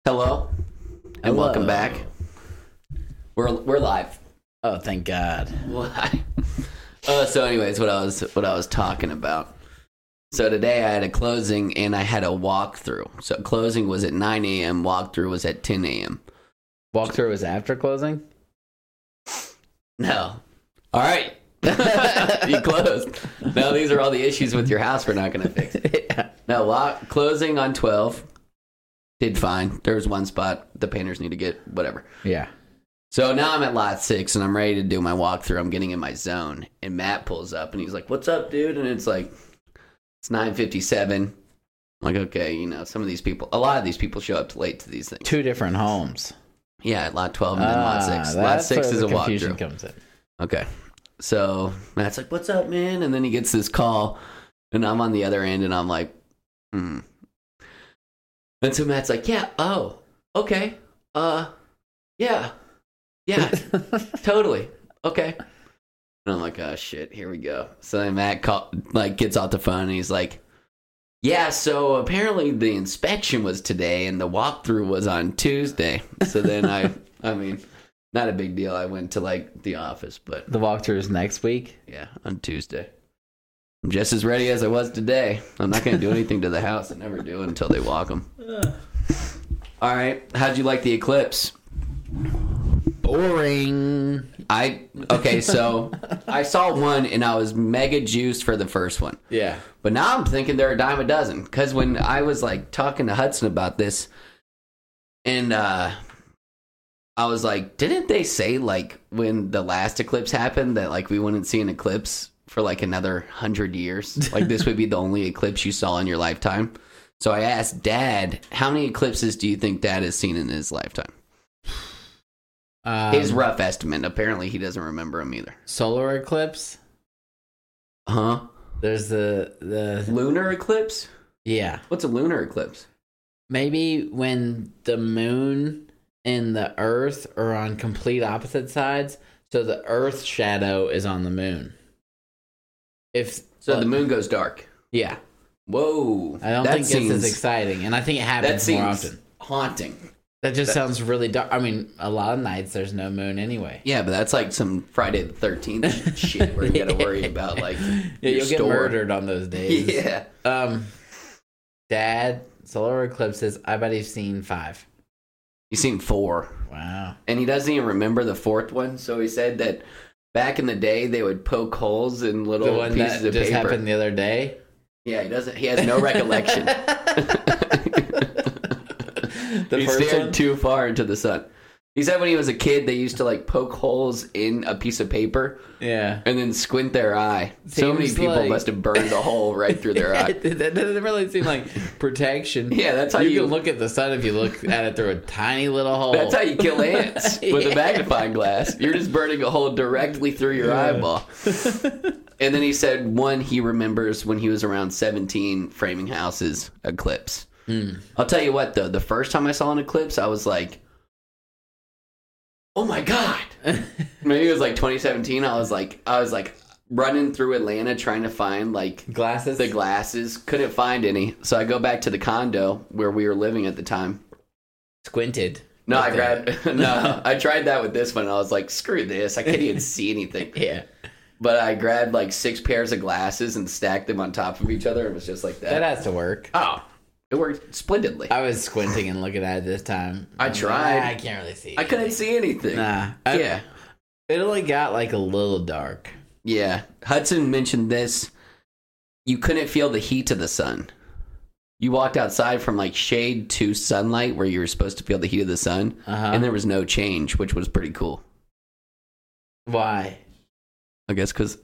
Hello, and welcome back. We're live. Oh, thank God. Live. So, anyways, what I was talking about. So today I had a closing and I had a walkthrough. So closing was at 9 a.m. Walkthrough was at 10 a.m. Walkthrough was after closing? No. All right. You closed. No, these are all the issues with your house we're not going to fix. Yeah. No, closing on 12. Did fine. There was one spot the painters need to get, whatever. Yeah. So now I'm at lot 6 and I'm ready to do my walkthrough. I'm getting in my zone. And Matt pulls up and he's like, "What's up, dude?" And it's like, it's 9:57. I'm like, okay, you know, a lot of these people show up late to these things. Two different homes. Yeah, lot 12 and then lot 6. Lot 6 is a walkthrough. Comes in. Okay. So Matt's like, "What's up, man?" And then he gets this call and I'm on the other end and I'm like, And so Matt's like, "Yeah, oh, okay. Yeah, totally. Okay." And I'm like, "Oh, shit, here we go." So then Matt gets off the phone and he's like, "Yeah, so apparently the inspection was today and the walkthrough was on Tuesday." So then I mean, not a big deal. I went to the office, but The walkthrough is next week? yeah, on Tuesday. I'm just as ready as I was today. I'm not going to do anything to the house. I never do until they walk them. All right. How'd you like the eclipse? Boring. Okay, so I saw one and I was mega juiced for the first one. Yeah. But now I'm thinking they're a dime a dozen. Because when I was talking to Hudson about this, and I was like, didn't they say when the last eclipse happened that we wouldn't see an eclipse for another 100 years? This would be the only eclipse you saw in your lifetime. So I asked Dad, how many eclipses do you think Dad has seen in his lifetime? His rough estimate. Apparently he doesn't remember them either. Solar eclipse? Huh? There's the Lunar eclipse? Yeah. What's a lunar eclipse? Maybe when the moon and the earth are on complete opposite sides, so the earth's shadow is on the moon. The moon goes dark. Yeah. Whoa. I don't think it's as exciting, and I think it happens more often. Haunting. That just sounds really dark. I mean, a lot of nights there's no moon anyway. Yeah, but that's some Friday the 13th shit where you got to worry about you'll get murdered on those days. Yeah. Dad, solar eclipses. I bet he's seen 5. He's seen 4. Wow. And he doesn't even remember the 4th one. So he said that back in the day they would poke holes in little the one pieces that of just paper. happened the other day. Yeah, he doesn't. He has no recollection. He stared too far into the sun. He said when he was a kid, they used to poke holes in a piece of paper. Yeah. And then squint their eye. So many people must have burned a hole right through their eye. That doesn't really seem like protection. Yeah, that's how you can look at the sun if you look at it through a tiny little hole. That's how you kill ants with a magnifying glass. You're just burning a hole directly through your eyeball. And then he said one he remembers when he was around 17 framing houses eclipse. I'll tell you what, though. The first time I saw an eclipse, I was like, oh my God. Maybe it was 2017. I was like running through Atlanta trying to find glasses. The glasses. Couldn't find any. So I go back to the condo where we were living at the time. Squinted. No, I tried that with this one. I was like, screw this. I can't even see anything. Yeah. But I grabbed 6 pairs of glasses and stacked them on top of each other. It was just like that. That has to work. Oh, it worked splendidly. I was squinting and looking at it this time. I tried. I can't really see anything. I couldn't see anything. Nah. Yeah. It only got a little dark. Yeah. Hudson mentioned this. You couldn't feel the heat of the sun. You walked outside from shade to sunlight where you were supposed to feel the heat of the sun. And there was no change, which was pretty cool. Why? I guess because...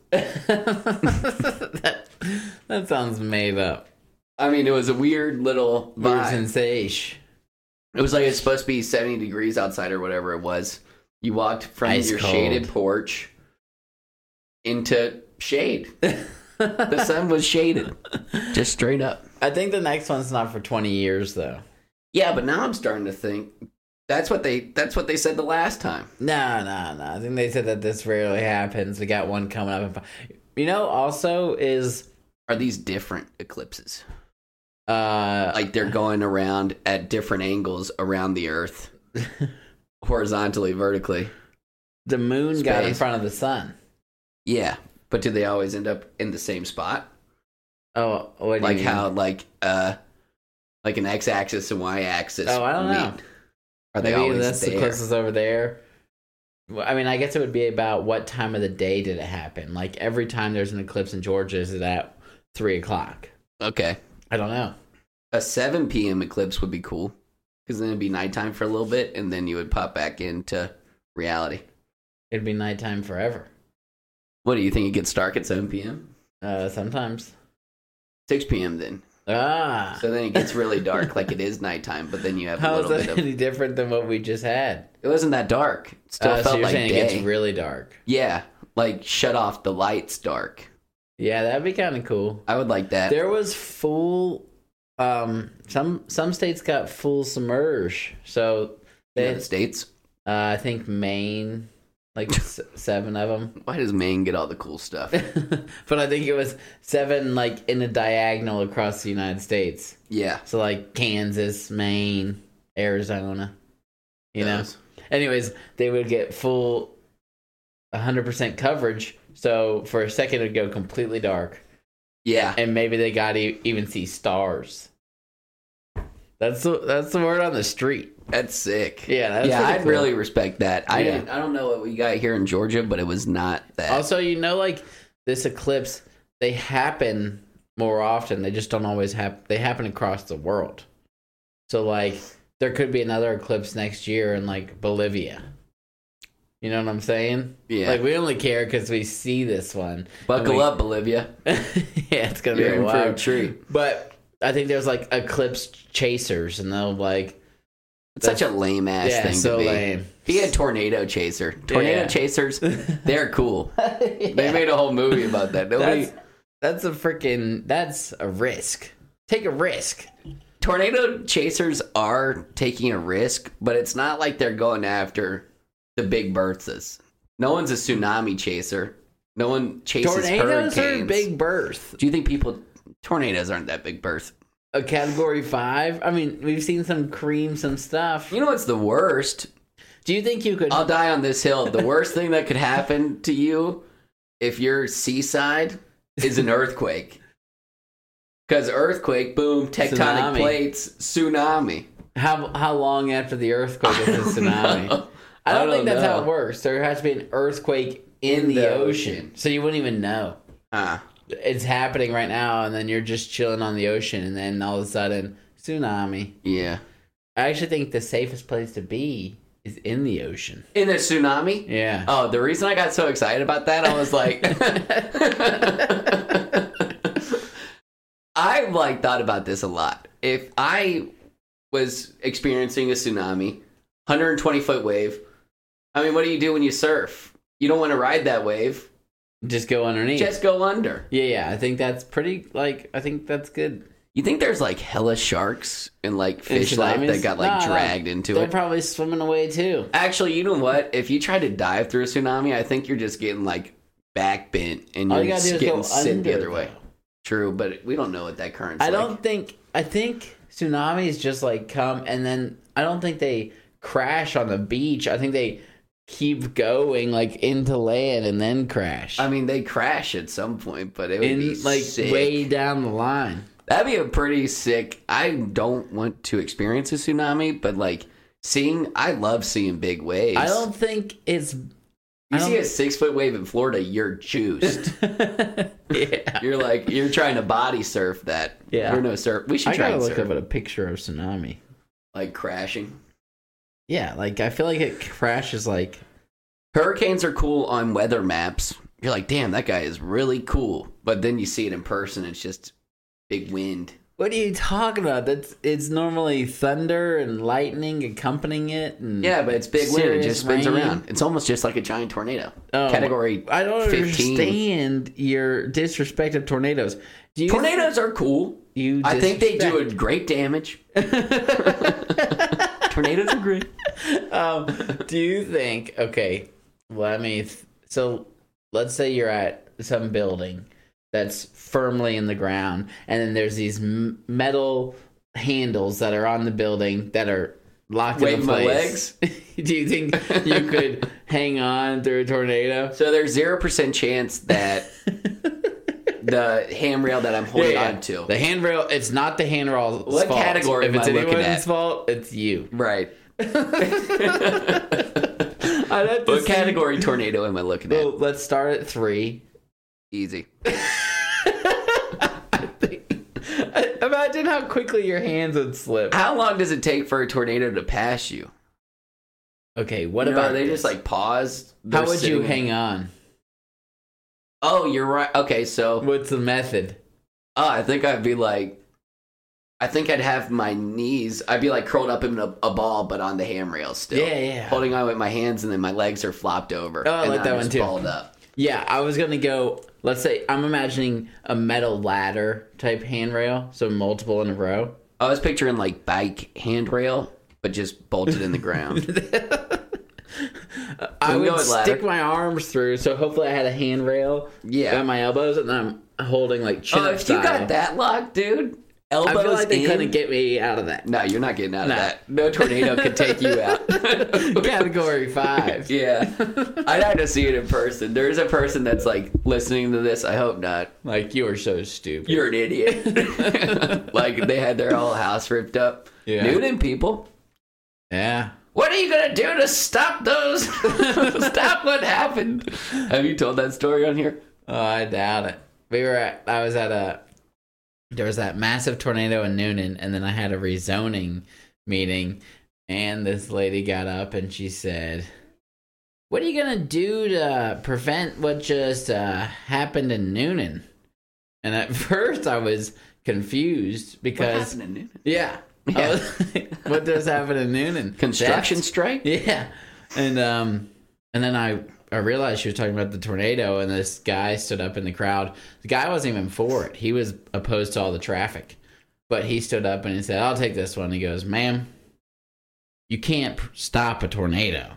that sounds made up. I mean, it was a weird little vibe. Sensation. It was it's supposed to be 70 degrees outside or whatever it was. You walked from your shaded porch into shade. The sun was shaded. Just straight up. I think the next one's not for 20 years, though. Yeah, but now I'm starting to think that's what they said the last time. No. I think they said that this rarely happens. We got one coming up. Also is... Are these different eclipses? Like they're going around at different angles around the Earth, horizontally, vertically. The moon got in front of the sun. Yeah, but do they always end up in the same spot? Oh, what do you mean? How like an x-axis and y-axis? Oh, I don't know. Are they Maybe always that's there? the closest over there. Well, I mean, I guess it would be about what time of the day did it happen. Like every time there's an eclipse in Georgia, is it at 3:00? Okay, I don't know. a 7 p.m. eclipse would be cool because then it'd be nighttime for a little bit, and then you would pop back into reality. It'd be nighttime forever. What do you think? It gets dark at 7 p.m. Sometimes. 6 p.m. then. So then it gets really dark, like it is nighttime, but then you have a How little is bit that of... any different than what we just had? It wasn't that dark. It still So felt you're like saying day. it gets really dark. Yeah, like shut off the lights dark. Yeah, that'd be kind of cool. I would like that. There was full... some states got full submerge. So they the States? I think Maine, like 7 of them. Why does Maine get all the cool stuff? But I think it was 7 like in a diagonal across the United States. Yeah. So like Kansas, Maine, Arizona, you know. Those. Anyways, they would get full 100% coverage. So for a second it'd go completely dark. Yeah. And maybe they got to even see stars. That's the word on the street. That's sick. Yeah, that's yeah, pretty I'd cool. really respect that. Yeah. I don't know what we got here in Georgia, but it was not that. Also, you know, like this eclipse, they happen more often. They just don't always happen. They happen across the world. So, like, there could be another eclipse next year in, like, Bolivia. You know what I'm saying? Yeah. Like, we only care because we see this one. Buckle up, Bolivia. Yeah, it's going to You're be a in for a while. treat. But I think there's, like, eclipse chasers, and they'll, like... It's such a lame ass thing so to be. lame. Be a tornado chaser. Tornado Yeah. chasers, they're cool. Yeah. They made a whole movie about that. Nobody. That's a risk. Take a risk. Tornado chasers are taking a risk, but it's not like they're going after the Big Berthas. No one's a tsunami chaser. No one chases Tornadoes hurricanes. are Big Berth. Do you think tornadoes aren't that Big Berth? A category 5? I mean, we've seen some stuff. You know what's the worst? Do you think you could... I'll die on this hill. The worst thing that could happen to you if you're seaside is an earthquake. Because earthquake, boom, tectonic Tsunami. plates, tsunami. How long after the earthquake is a tsunami? I don't think that's how it works. There has to be an earthquake in the ocean. So you wouldn't even know. It's happening right now, and then you're just chilling on the ocean, and then all of a sudden, tsunami. Yeah. I actually think the safest place to be is in the ocean. In a tsunami? Yeah. Oh, the reason I got so excited about that, I was like... I've thought about this a lot. If I was experiencing a tsunami, 120-foot wave, I mean, what do you do when you surf? You don't want to ride that wave. Just go underneath. Just go under. Yeah. I think that's pretty, I think that's good. You think there's hella sharks and fish life that got dragged into They're it? probably swimming away too. Actually, you know what? If you try to dive through a tsunami, I think you're just getting back bent and All you're you gotta do is getting go sent the under, other way. though. True, but we don't know what that current's I think tsunamis just come, and then I don't think they crash on the beach. I think they keep going into land and then crash. I mean, they crash at some point, but it would be sick. Way down the line. That'd be a pretty sick. I don't want to experience a tsunami, but I love seeing big waves. I don't think it's. You see a 6-foot wave in Florida, you're juiced. Yeah. You're trying to body surf that. Yeah. You're no surf. We should I try gotta and look surf. up at a picture of tsunami. Crashing. Yeah, I feel like it crashes Hurricanes are cool on weather maps. You're like, damn, that guy is really cool. But then you see it in person, it's just big wind. What are you talking about? It's normally thunder and lightning accompanying it. And Yeah, but it's big wind. It just spins rain. around. It's almost just like a giant tornado. Oh, Category I don't 15. understand your disrespect of tornadoes. Tornadoes are cool. I think they do a great damage. Tornadoes are great. Do you think? Okay, so let's say you're at some building that's firmly in the ground, and then there's these metal handles that are on the building that are locked into place. My legs? Do you think you could hang on through a tornado? So there's 0% chance that the handrail that I'm holding on to. The handrail, it's not the handrail's fault. What category if am it's I looking anyone's at? fault, it's you. Right. What category tornado am I looking at? Well, let's start at 3. Easy. Imagine how quickly your hands would slip. How long does it take for a tornado to pass you? Okay, what about they this? just like pause? How would you hang on? Oh, you're right. Okay, so what's the method? Oh, I think I'd have my knees. I'd be like curled up in a ball, but on the handrail still. Yeah. Holding on with my hands, and then my legs are flopped over. Oh, I like that one too. Balled up. Yeah, I was gonna go. Let's say I'm imagining a metal ladder type handrail, so multiple in a row. I was picturing like bike handrail, but just bolted in the ground. I would stick my arms through, so hopefully I had a handrail at my elbows, and then I'm holding like chin up style. If you got that locked, dude, elbows I feel like they couldn't get me out of that. No, you're not getting out of that. No tornado could take you out. Category 5. Yeah. I'd have to see it in person. There's a person that's like listening to this. I hope not. Like, you are so stupid. You're an idiot. Like, they had their whole house ripped up. Yeah. Newton people. Yeah. What are you going to do to stop those? Stop what happened. Have you told that story on here? Oh, I doubt it. There was that massive tornado in Newnan, and then I had a rezoning meeting, and this lady got up and she said, "What are you going to do to prevent what just happened in Newnan?" And at first I was confused because... What happened in Newnan? Yeah. I was like, what does happen in Newnan? Construction strike? Yeah. And then I realized she was talking about the tornado, and this guy stood up in the crowd. The guy wasn't even for it. He was opposed to all the traffic. But he stood up and he said, "I'll take this one." He goes, "Ma'am, you can't stop a tornado."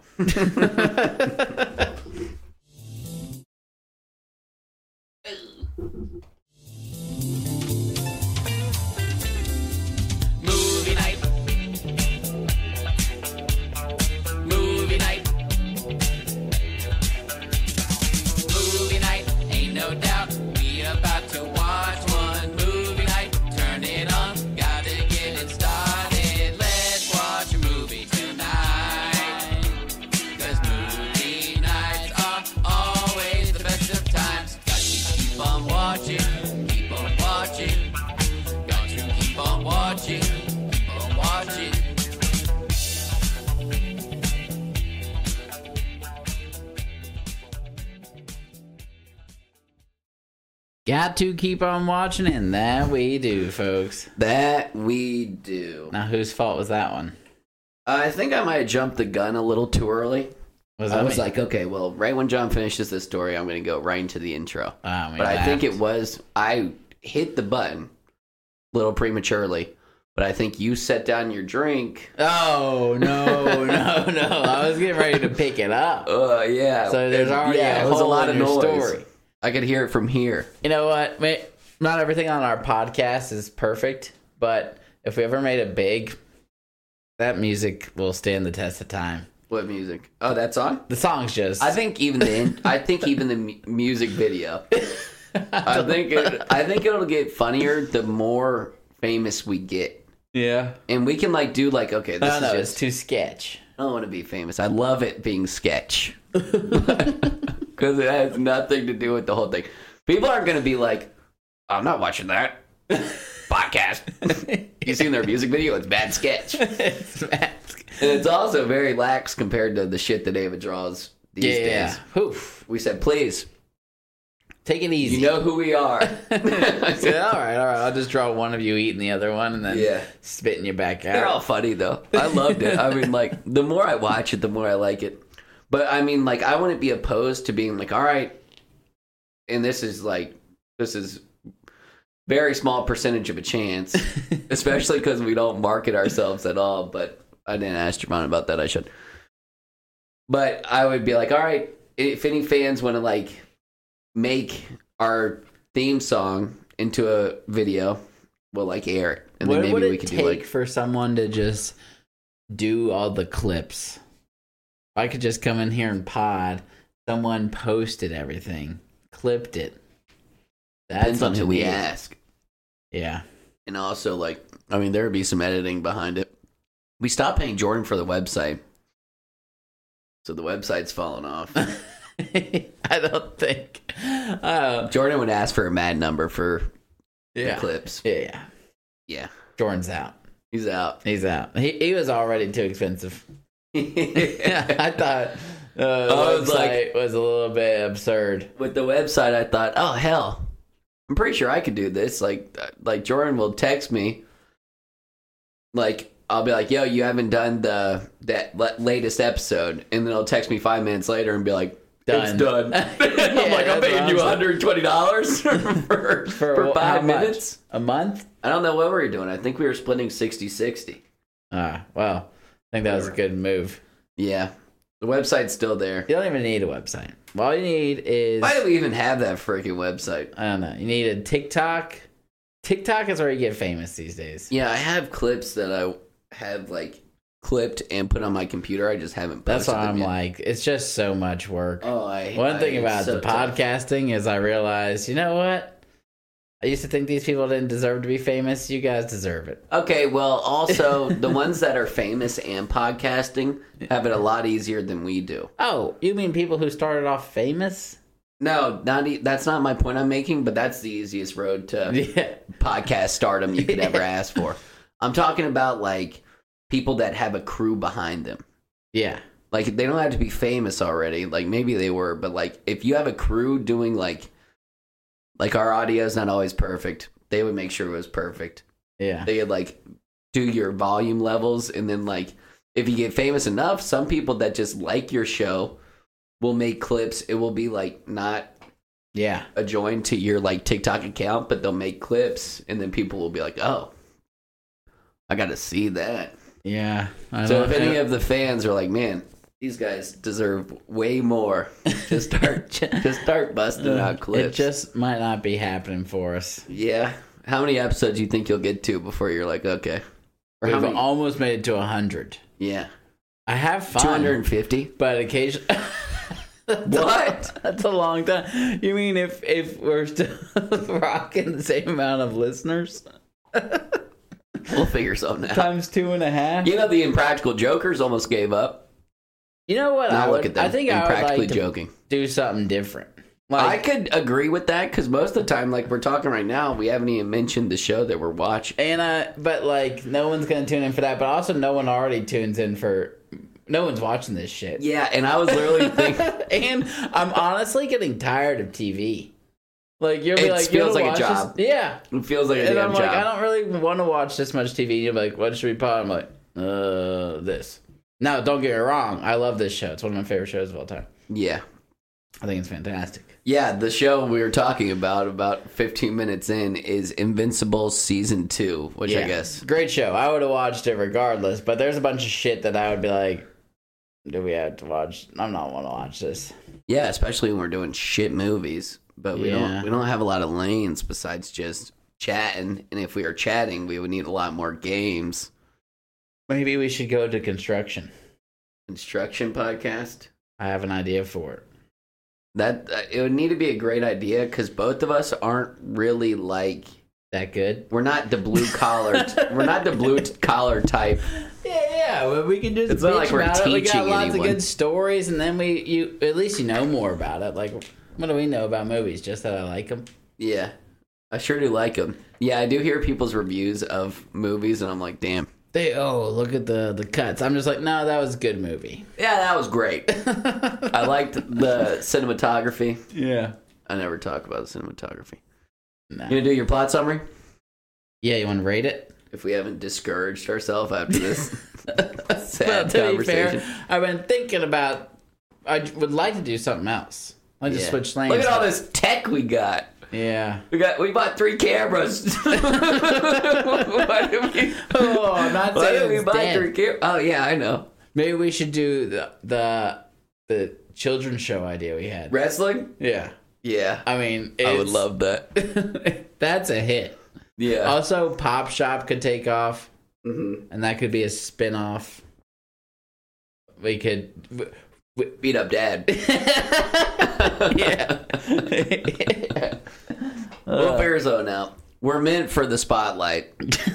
Got to keep on watching, and that we do, folks. That we do. Now, whose fault was that one? I think I might have jumped the gun a little too early. I was like, okay, well, right when John finishes this story, I'm going to go right into the intro. But I think I hit the button a little prematurely, but I think you set down your drink. Oh, no. I was getting ready to pick it up. Yeah. So there's already a lot of noise. Story. I could hear it from here. You know what? Not everything on our podcast is perfect, but if we ever made it big, that music will stand the test of time. What music? Oh, that song? The song's just... I think even the music video. I think it'll get funnier the more famous we get. Yeah. And we can do okay, this is just... it's too sketch. I don't want to be famous. I love it being sketch. Because it has nothing to do with the whole thing. People aren't going to be like, "I'm not watching that podcast." You seen their music video? It's bad sketch. It's bad. And it's also very lax compared to the shit that David draws these days. Oof. We said, please. Take it easy. You know who we are. I said, all right. I'll just draw one of you eating the other one and then spitting you back out. They're all funny, though. I loved it. I mean, the more I watch it, the more I like it. But, I mean, I wouldn't be opposed to being all right, and this is very small percentage of a chance, especially because we don't market ourselves at all. But I didn't ask Javon about that. I should. But I would be all right, if any fans want to, make our theme song into a video, we'll like air it, and then maybe we could do like for someone to just do all the clips. I could just come in here and pod. Someone posted everything, clipped it. That's something we ask. Yeah, and also like I mean there would be some editing behind it. We stopped paying Jordan for the website, so the website's fallen off. I don't think Jordan would ask for a mad number for the clips. Yeah. Jordan's out. He's out. He was already too expensive. I thought the website was a little bit absurd. With the website, I thought, oh hell, I'm pretty sure I could do this. Like Jordan will text me, like I'll be like, yo, you haven't done that latest episode, and then he'll text me 5 minutes later and be like, it's done. I'm like, I'm paying you $120 for 5 minutes a month. I don't know what we were doing. I think we were splitting 60-60. Well, I think that was a good move. Yeah. The website's still there. You don't even need a website. All you need is... Why do we even have that freaking website? I don't know. You need a TikTok. TikTok is where you get famous these days. Yeah, I have clips that I have, like, clipped and put on my computer. I just haven't posted them. That's why I'm yet. Like, it's just so much work. One thing about the podcasting is I realized, you know what? I used to think these people didn't deserve to be famous. You guys deserve it. Okay, well, also, the ones that are famous and podcasting have it a lot easier than we do. Oh, you mean people who started off famous? No, that's not my point I'm making, but that's the easiest road to podcast stardom you could ever ask for. I'm talking about, like, people that have a crew behind them. Yeah. Like, they don't have to be famous already. Like, maybe they were, but, like, if you have a crew doing, like our audio is not always perfect. They would make sure it was perfect. Yeah. They would, like, do your volume levels, and then, like, if you get famous enough, some people that just like your show will make clips. It will be, like, not adjoined to your, like, TikTok account, but they'll make clips, and then people will be like, oh, I got to see that. Yeah. So if any of the fans are like, man, these guys deserve way more, just start busting out clips. It just might not be happening for us. Yeah. How many episodes do you think you'll get to before you're like, okay? We've almost made it to 100. Yeah. I have fun. 250? But occasionally... What? That's a long time. You mean if we're still rocking the same amount of listeners? We'll figure something out. Times 2.5. You know, the Impractical Jokers almost gave up. You know what? Look at them. I think I would like joking. To do something different. Like, I could agree with that because most of the time, like we're talking right now, we haven't even mentioned the show that we're watching. And but like no one's gonna tune in for that. But also, no one already tunes in for. No one's watching this shit. Yeah, and I was literally thinking, and I'm honestly getting tired of TV. Like you'll be it like, feels like a job. Yeah, it feels like a damn job. And I'm like, I don't really want to watch this much TV. You'll be like, what should we put? I'm like, this. Now, don't get me wrong. I love this show. It's one of my favorite shows of all time. Yeah. I think it's fantastic. Yeah, the show we were talking about 15 minutes in, is Invincible Season 2, which I guess... Great show. I would have watched it regardless, but there's a bunch of shit that I would be like, do we have to watch? I'm not want to watch this. Yeah, especially when we're doing shit movies. But we don't have a lot of lanes besides just chatting. And if we are chatting, we would need a lot more games. Maybe we should go to construction. Construction podcast? I have an idea for it. That it would need to be a great idea because both of us aren't really like that good. We're not the blue collar. We're not the blue collar type. Yeah. Well, we can just. It's not like we're teaching. We got lots of good stories, and then you at least you know more about it. Like, what do we know about movies? Just that I like them. Yeah, I sure do like them. Yeah, I do hear people's reviews of movies, and I'm like, damn. Look at the cuts. I'm just like, no, that was a good movie. Yeah, that was great. I liked the cinematography. Yeah. I never talk about the cinematography. No. You gonna do your plot summary? Yeah, you want to rate it? If we haven't discouraged ourselves after this sad to conversation. Be fair, I've been thinking about, I would like to do something else. I just switch lanes. Look at all this tech we got. Yeah, we bought 3 cameras. Why did we buy 3 cameras? Oh yeah, I know. Maybe we should do the children's show idea we had. Wrestling? Yeah. Yeah. I mean, I would love that. That's a hit. Yeah. Also, Pop Shop could take off, mm-hmm. and that could be a spin-off. We could beat up Dad. Yeah. Will Ferrell's out. We're meant for the spotlight.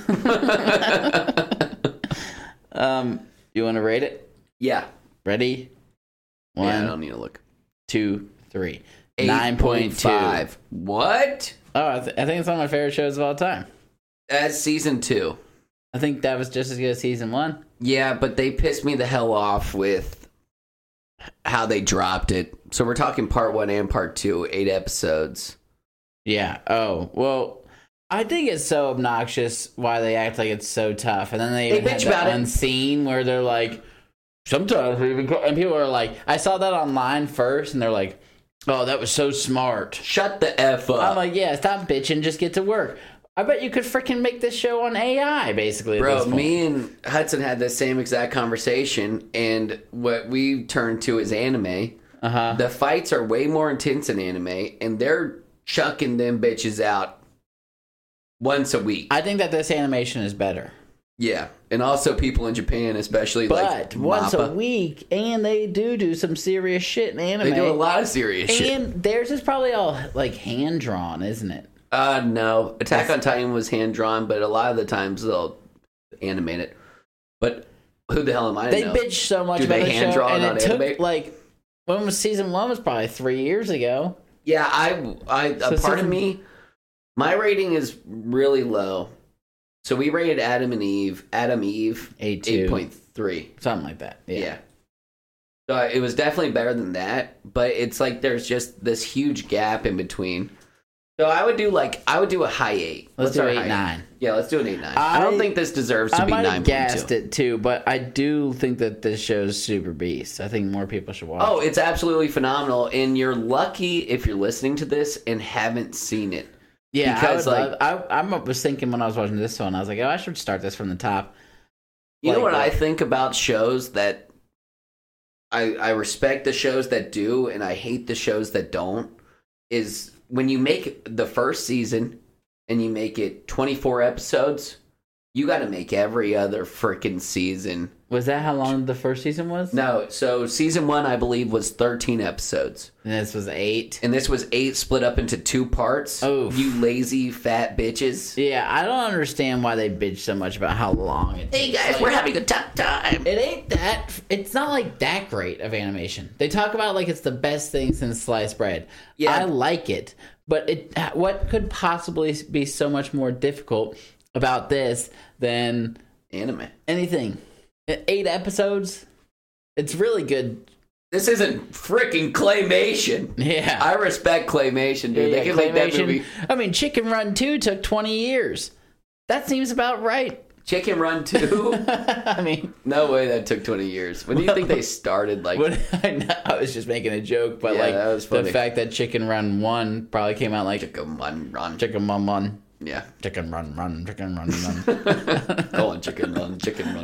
You want to rate it? Yeah. Ready? 1, yeah, I don't need to look. 2, 3. 9.5. What? Oh, I think it's one of my favorite shows of all time. That's season 2. I think that was just as good as season 1. Yeah, but they pissed me the hell off with how they dropped it. So we're talking part 1 and part 2, 8 episodes. Yeah. Oh, well, I think it's so obnoxious why they act like it's so tough. And then they even bitch had about that it. one scene where they're like, sometimes we even... And people are like... I saw that online first, and they're like, oh, that was so smart. Shut the F up. I'm like, yeah, stop bitching, just get to work. I bet you could freaking make this show on AI, basically. Bro, me and Hudson had the same exact conversation, and what we turned to is anime. Uh-huh. The fights are way more intense in anime, and they're chucking them bitches out once a week. I think that this animation is better. Yeah, and also people in Japan, especially but once Mappa. a week, and they do some serious shit in anime. They do a lot of serious shit. And theirs is probably all like hand drawn, isn't it? No. Attack on Titan was hand drawn, but a lot of the times they'll animate it. But who the hell am I to know? They bitch so much Do about they the hand show, draw and it on it took animate? like when was season 1 was probably 3 years ago. Yeah, a part of me, my rating is really low. So we rated Adam Eve 8.3. Something like that. Yeah. So it was definitely better than that, but it's like there's just this huge gap in between. So I would do a high 8. Let's do our 8, high 9. Yeah, let's do an 8, 9. I don't think this deserves to be 9.2. I might have gassed it too, but I do think that this show's super beast. I think more people should watch it. Oh, it's absolutely phenomenal, and you're lucky if you're listening to this and haven't seen it. Yeah, because I was thinking when I was watching this one, I was like, oh, I should start this from the top. You know what I think about shows that I respect the shows that do, and I hate the shows that don't, is when you make the first season and you make it 24 episodes, you got to make every other freaking season. Was that how long the first season was? No, so season 1, I believe, was 13 episodes. And this was 8? And this was 8 split up into 2 parts. Oh, you lazy fat bitches. Yeah, I don't understand why they bitch so much about how long it Hey guys, we're having a tough time. It ain't that... It's not like that great of animation. They talk about it like it's the best thing since sliced bread. Yeah. I like it. But what could possibly be so much more difficult about this than... Anime. Anything. 8 episodes. It's really good. This isn't freaking claymation. Yeah. I respect claymation, dude. Yeah, they can make that movie. I mean, Chicken Run 2 took 20 years. That seems about right. Chicken Run 2? I mean... No way that took 20 years. When do you think they started? I was just making a joke, but that was funny. The fact that Chicken Run 1 probably came out like... Chicken Run. Chicken Run 1. Yeah. Chicken Run, Chicken Run, Go on, Chicken Run.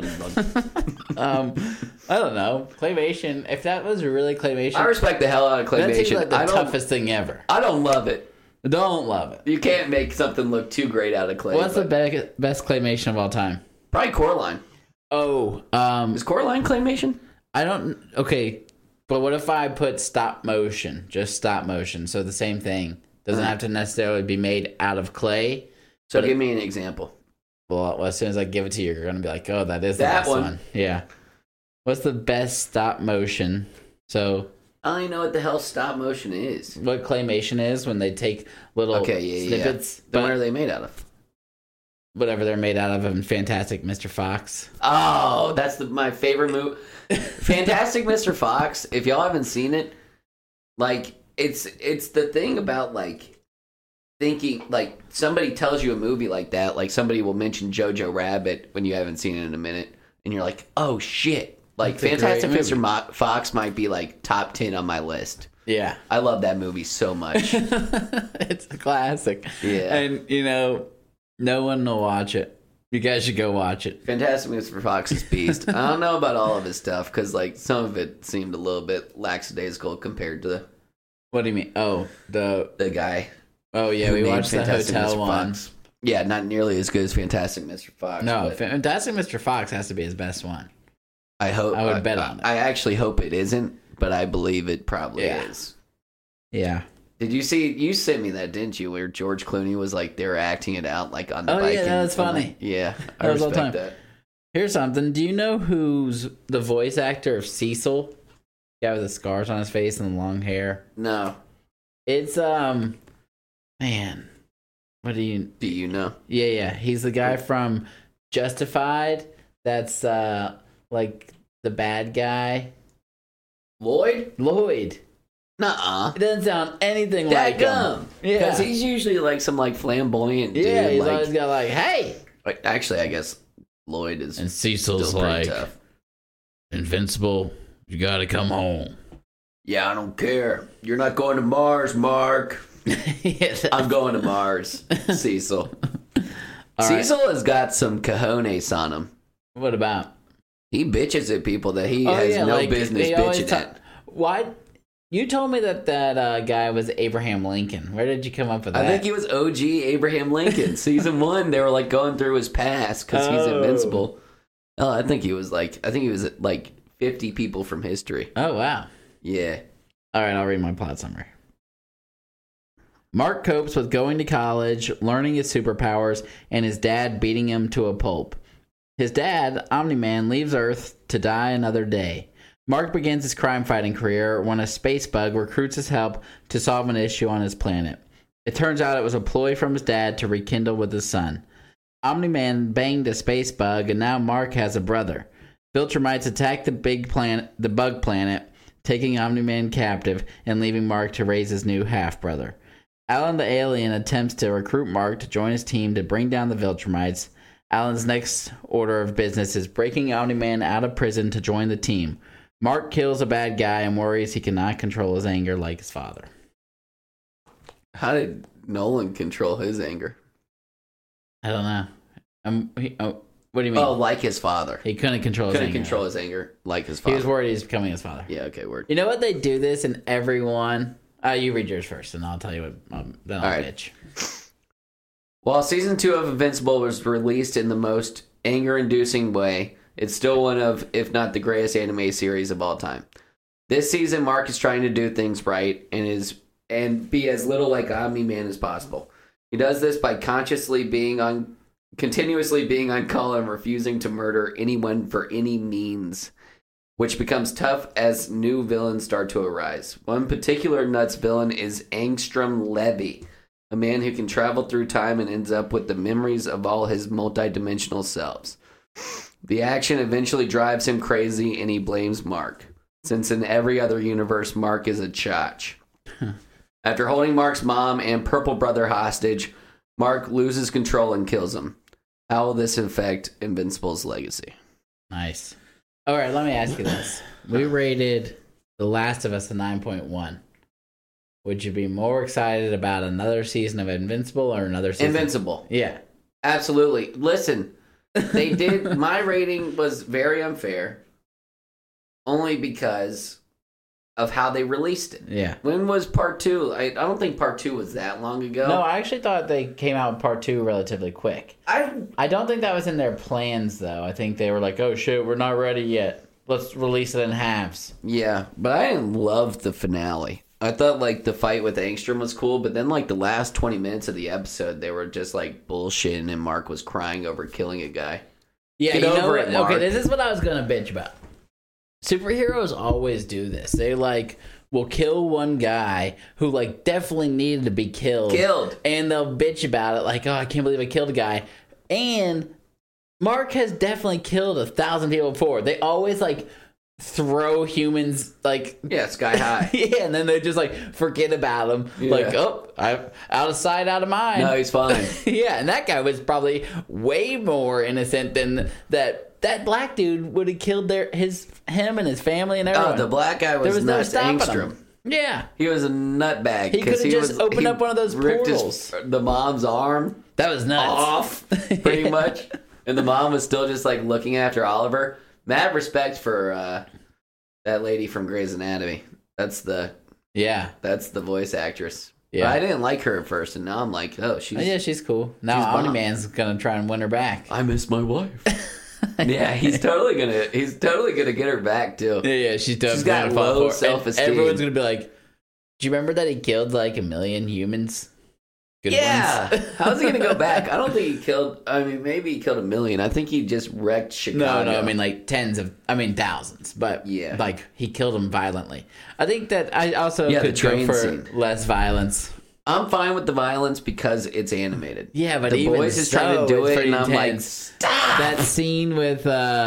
I don't know. Claymation, if that was really claymation... I respect the hell out of claymation. That seems like the toughest thing ever. I don't love it. Don't love it. You can't make something look too great out of clay. What's the best claymation of all time? Probably Coraline. Oh, is Coraline claymation? I don't... Okay, but what if I put stop motion? Just stop motion. So the same thing. Doesn't have to necessarily be made out of clay. So give me an example. Well, as soon as I give it to you, you're going to be like, oh, that is the best one. Yeah. What's the best stop motion? So... I don't even know what the hell stop motion is. What claymation is when they take little snippets. Yeah. Then what are they made out of? Whatever they're made out of in Fantastic Mr. Fox. Oh, that's my favorite movie. Fantastic Mr. Fox. If y'all haven't seen it, like it's the thing about like thinking like somebody tells you a movie like that, like somebody will mention Jojo Rabbit when you haven't seen it in a minute, and you're like, oh shit. Like Fantastic Mr. Fox might be like top 10 on my list. Yeah. I love that movie so much. It's a classic. Yeah. And, no one will watch it. You guys should go watch it. Fantastic Mr. Fox is beast. I don't know about all of his stuff because, like, some of it seemed a little bit lackadaisical compared to What do you mean? Oh, the guy. Oh yeah, we watched the hotel one. Yeah, not nearly as good as Fantastic Mr. Fox. No, Fantastic Mr. Fox has to be his best one. I hope. I would bet on it. I actually hope it isn't, but I believe it probably is. Yeah. Did you see? You sent me that, didn't you? Where George Clooney was like they were acting it out like on the bike. Oh yeah, that's funny. Yeah, I respect that. Here's something. Do you know who's the voice actor of Cecil? The guy with the scars on his face and the long hair. No. It's man. What do you know? Yeah. He's the guy from Justified. That's like the bad guy. Lloyd. Nuh-uh. It doesn't sound anything like him. Yeah, because he's usually like some like flamboyant dude. Yeah, he's always got like, hey. Actually, I guess Lloyd is. And Cecil's like, tough. Invincible. You gotta come home. Yeah, I don't care. You're not going to Mars, Mark. I'm going to Mars, Cecil. Cecil has got some cojones on him. What about? He bitches at people that he has no business bitching at. Why? You told me that guy was Abraham Lincoln. Where did you come up with that? I think he was OG Abraham Lincoln. Season 1, they were like going through his past because he's invincible. Oh, I think he was like 50 people from history. Oh, wow. Yeah. All right, I'll read my plot summary. Mark copes with going to college, learning his superpowers, and his dad beating him to a pulp. His dad, Omni-Man, leaves Earth to die another day. Mark begins his crime-fighting career when a space bug recruits his help to solve an issue on his planet. It turns out it was a ploy from his dad to rekindle with his son. Omni-Man banged a space bug, and now Mark has a brother. Viltrumites attack the bug planet, taking Omni-Man captive and leaving Mark to raise his new half-brother. Alan the alien attempts to recruit Mark to join his team to bring down the Viltrumites. Alan's next order of business is breaking Omni-Man out of prison to join the team. Mark kills a bad guy and worries he cannot control his anger like his father. How did Nolan control his anger? I don't know. What do you mean? Oh, like his father. He couldn't control his anger like his father. He was worried he was becoming his father. Yeah, okay, word. You know what? They do this in everyone. You read yours first, and I'll tell you what. Then I'll bitch. While Season 2 of Invincible was released in the most anger-inducing way, it's still one of, if not the greatest anime series of all time. This season, Mark is trying to do things right and be as little like Omni-Man as possible. He does this by continuously being on call and refusing to murder anyone for any means, which becomes tough as new villains start to arise. One particular nuts villain is Angstrom Levy, a man who can travel through time and ends up with the memories of all his multidimensional selves. The action eventually drives him crazy, and he blames Mark, since in every other universe, Mark is a chotch. After holding Mark's mom and Purple Brother hostage, Mark loses control and kills him. How will this affect Invincible's legacy? Nice. All right, let me ask you this. We rated The Last of Us a 9.1. Would you be more excited about another season of Invincible or another season? Invincible. Yeah. Absolutely. Listen, they did. My rating was very unfair, only because of how they released it. Yeah. When was part 2? I don't think part 2 was that long ago. No, I actually thought they came out with part 2 relatively quick. I don't think that was in their plans, though. I think they were like, oh shit, we're not ready yet. Let's release it in halves. Yeah, but I didn't love the finale. I thought like the fight with Angstrom was cool, but then like the last 20 minutes of the episode, they were just like bullshitting, and Mark was crying over killing a guy. Yeah, Get over it, Mark. Okay, this is what I was gonna bitch about. Superheroes always do this. They like will kill one guy who like definitely needed to be killed, and they'll bitch about it like, oh, I can't believe I killed a guy. And Mark has definitely killed 1,000 people before. They always like throw humans like sky high. Yeah, and then they just like forget about him. Yeah. Like, oh, out of sight, out of mind. No, he's fine. Yeah, and that guy was probably way more innocent than that. That black dude would have killed him and his family and everyone. Oh, the black guy was no Angstrom. Him. Yeah. He was a nutbag. He could have just opened up one of those portals. The mom's arm. That was nuts. Off, pretty much. And the mom was still just like looking after Oliver. Mad respect for that lady from Grey's Anatomy. That's the Yeah. That's the voice actress. Yeah. But I didn't like her at first, and now I'm like, oh, she's cool. Now Omni-Man's gonna try and win her back. I miss my wife. Yeah, he's totally gonna get her back too. Yeah, she's got low self-esteem. Everyone's gonna be like, do you remember that he killed like 1 million humans? Good ones. How's he gonna go back? I don't think he killed. I mean, maybe he killed 1 million. I think he just wrecked Chicago. No. I mean, like thousands. But yeah, like he killed them violently. I think that I also could go for less violence. I'm fine with the violence because it's animated. Yeah, but the even boys is trying to do it, and I'm like, stop! That scene with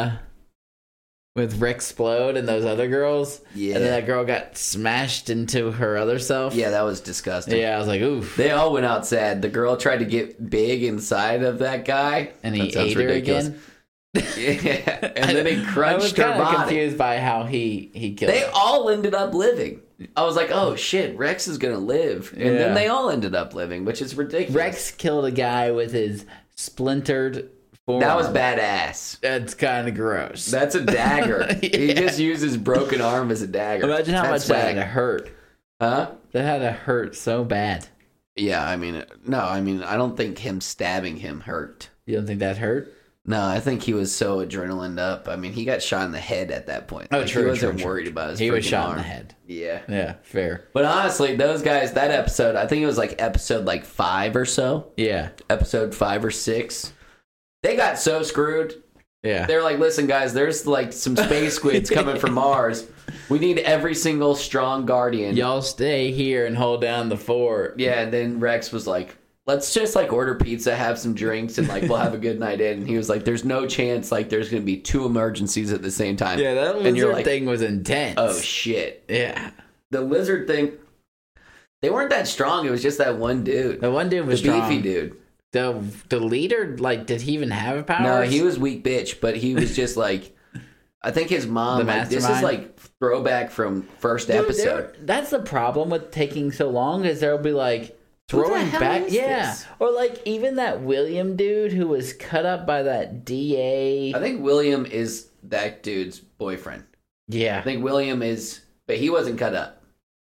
Rick Explode and those other girls. Yeah. And then that girl got smashed into her other self. Yeah, that was disgusting. Yeah, I was like, oof. They all went out sad. The girl tried to get big inside of that guy. And he ate her again? Yeah. And then he crunched her body. I was kind of confused by how he killed her. They all ended up living. I was like, oh shit, Rex is going to live. And then they all ended up living, which is ridiculous. Rex killed a guy with his splintered forearm. That was badass. That's kind of gross. That's a dagger. Yeah. He just used his broken arm as a dagger. Imagine how much that had to hurt. Huh? That had to hurt so bad. Yeah, I mean, I don't think him stabbing him hurt. You don't think that hurt? No, I think he was so adrenaline up. I mean, he got shot in the head at that point. Oh, true. He wasn't worried about his. He was shot arm. in the head. Yeah. Yeah, fair. But honestly, those guys, that episode, I think it was like episode 5 or so. Yeah. Episode 5 or 6. They got so screwed. Yeah. They're like, listen, guys, there's like some space squids coming from Mars. We need every single strong guardian. Y'all stay here and hold down the fort. Yeah, and then Rex was like, let's just like order pizza, have some drinks, and like we'll have a good night in. And he was like, there's no chance like there's going to be 2 emergencies at the same time. Yeah, that lizard thing was intense. Oh, shit. Yeah. The lizard thing, they weren't that strong. It was just that one dude. The one dude was the strong. beefy dude. The leader, like, did he even have powers? No, he was weak bitch, but he was just like, I think his mom, like, this is like throwback from first episode. That's the problem with taking so long is there'll be like throwing back. Yeah. This? Or like even that William dude who was cut up by that DA. I think William is that dude's boyfriend. Yeah. I think William is, but he wasn't cut up.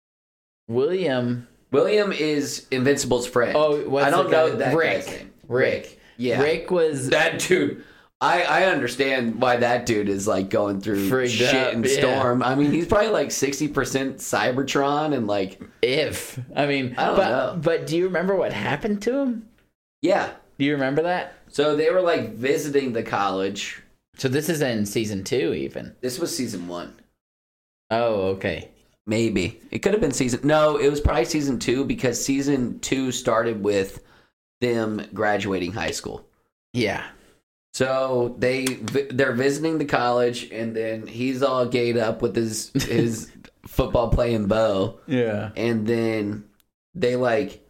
William is Invincible's friend. Oh, I don't know that guy's name. Rick. Yeah. Rick was that dude. I understand why that dude is like going through shit and storm. I mean, he's probably like 60% Cybertron and like I don't know. But do you remember what happened to him? Yeah. Do you remember that? So they were like visiting the college. So this is in season 2 even. This was season 1. Oh, okay. Maybe. It could have been No, it was probably season 2 because season 2 started with them graduating high school. Yeah. So they're visiting the college, and then he's all gayed up with his football playing bow. Yeah. And then they like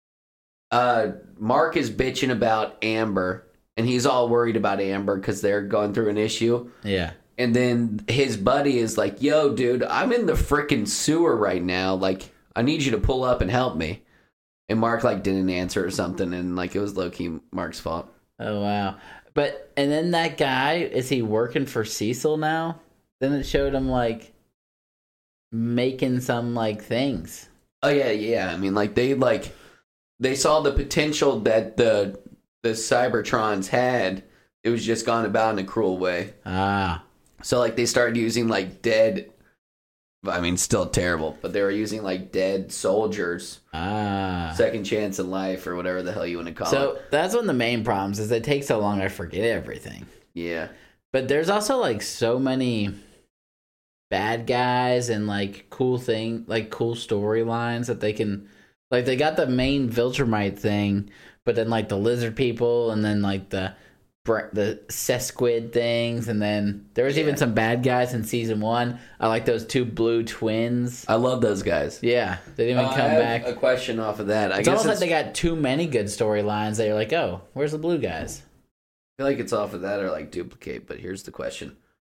Mark is bitching about Amber, and he's all worried about Amber because they're going through an issue. Yeah. And then his buddy is like, yo, dude, I'm in the frickin' sewer right now. Like, I need you to pull up and help me. And Mark, like, didn't answer or something. And, like, it was low-key Mark's fault. Oh, wow. And then that guy, is he working for Cecil now? Then it showed him, like, making some, like, things. Oh, yeah. I mean, like, they saw the potential that the Cybertrons had. It was just gone about in a cruel way. Ah. So, like, they started using, like, dead... I mean, still terrible, but they were using, like, dead soldiers. Ah. Second chance in life, or whatever the hell you want to call it. So, that's one of the main problems, is it takes so long I forget everything. Yeah. But there's also, like, so many bad guys and, like, cool storylines that they can... Like, they got the main Viltrumite thing, but then, like, the lizard people, and then, like, the Sesquid things, and then there was even some bad guys in season 1. I like those 2 blue twins. I love those guys. Yeah, they didn't even come back. A question off of that. It's almost like they got too many good storylines that you're like, oh, where's the blue guys? I feel like it's off of that or like duplicate, but here's the question.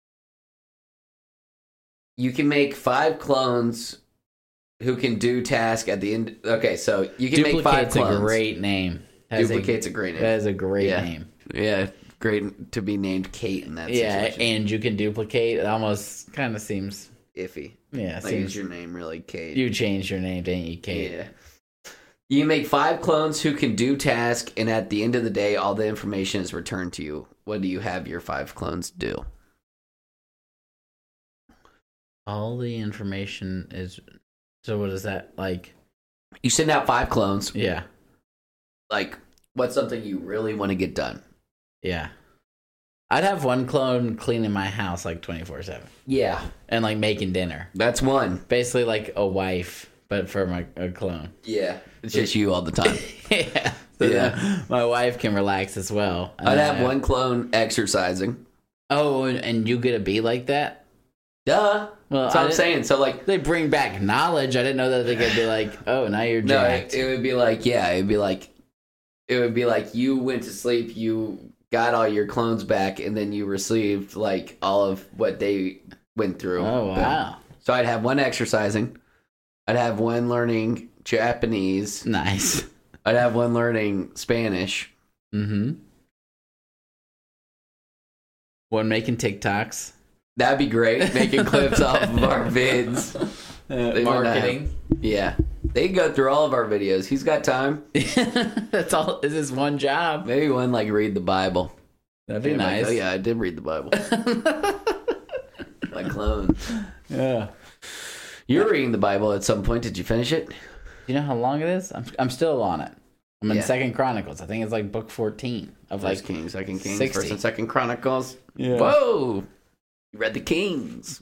You can make 5 clones who can do task at the end. Okay, so you can make 5 clones. Duplicate's a great name. Duplicate's a great name. That is a great name. Yeah, great to be named Kate in that situation. Yeah, and you can duplicate. It almost kind of seems iffy. Yeah, like, is your name really Kate? You changed your name, didn't you, Kate? Yeah. You make 5 clones who can do tasks, and at the end of the day, all the information is returned to you. What do you have your 5 clones do? All the information is... So what is that, like... You send out 5 clones. Yeah. Like, what's something you really want to get done? Yeah. I'd have one clone cleaning my house, like, 24/7. Yeah. And, like, making dinner. That's one. Basically, like, a wife, but for a clone. Yeah. It's just you all the time. Yeah. So yeah. My wife can relax as well. I'd have one clone exercising. Oh, and you get to be like that? Duh. Well, that's what I'm saying. So, like... They bring back knowledge. I didn't know that they could be like, oh, now you're jacked. No, it would be like, yeah, it would be like you went to sleep, you got all your clones back, and then you received, like, all of what they went through. Oh, wow. So I'd have one exercising. I'd have one learning Japanese. Nice. I'd have one learning Spanish. Mm-hmm. One making TikToks. That'd be great. Making clips off of our vids. Marketing. Yeah. They can go through all of our videos. He's got time. That's all. Is this one job? Maybe one, like, read the Bible. That'd be nice. Like, oh, yeah, I did read the Bible. My clone. Yeah. You're reading the Bible at some point. Did you finish it? You know how long it is? I'm still on it. I'm in 2nd Chronicles. I think it's like book 14 of First like Kings, 2nd Kings, 60. 1st and 2nd Chronicles. Yeah. Whoa! You read the Kings.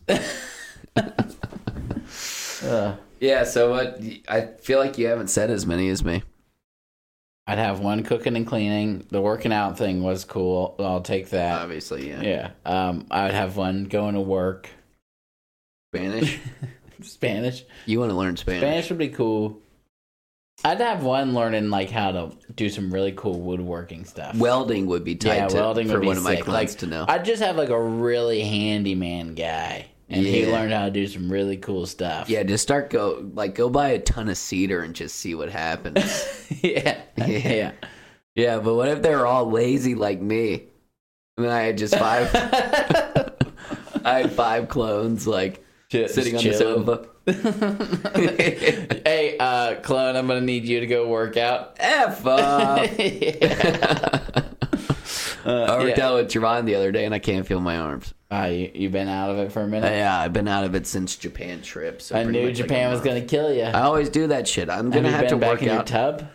Yeah, so what? I feel like you haven't said as many as me. I'd have one cooking and cleaning. The working out thing was cool. I'll take that. Obviously, yeah. Yeah. I would have one going to work. Spanish? Spanish. You want to learn Spanish? Spanish would be cool. I'd have one learning like how to do some really cool woodworking stuff. Welding would be tight welding would be one of my sick. clients Like, to know. I'd just have like a really handyman guy. And he learned how to do some really cool stuff. Yeah, just go buy a ton of cedar and just see what happens. Yeah. Yeah, but what if they were all lazy like me? And then I had just 5 I had 5 clones, like, sitting on the sofa. Hey, clone, I'm gonna need you to go work out. F up. I worked out with Javon the other day, and I can't feel my arms. You been out of it for a minute? Yeah, I've been out of it since Japan trip. So I knew Japan was going to kill you. I always do that shit. I'm going to have to work in out. Your tub?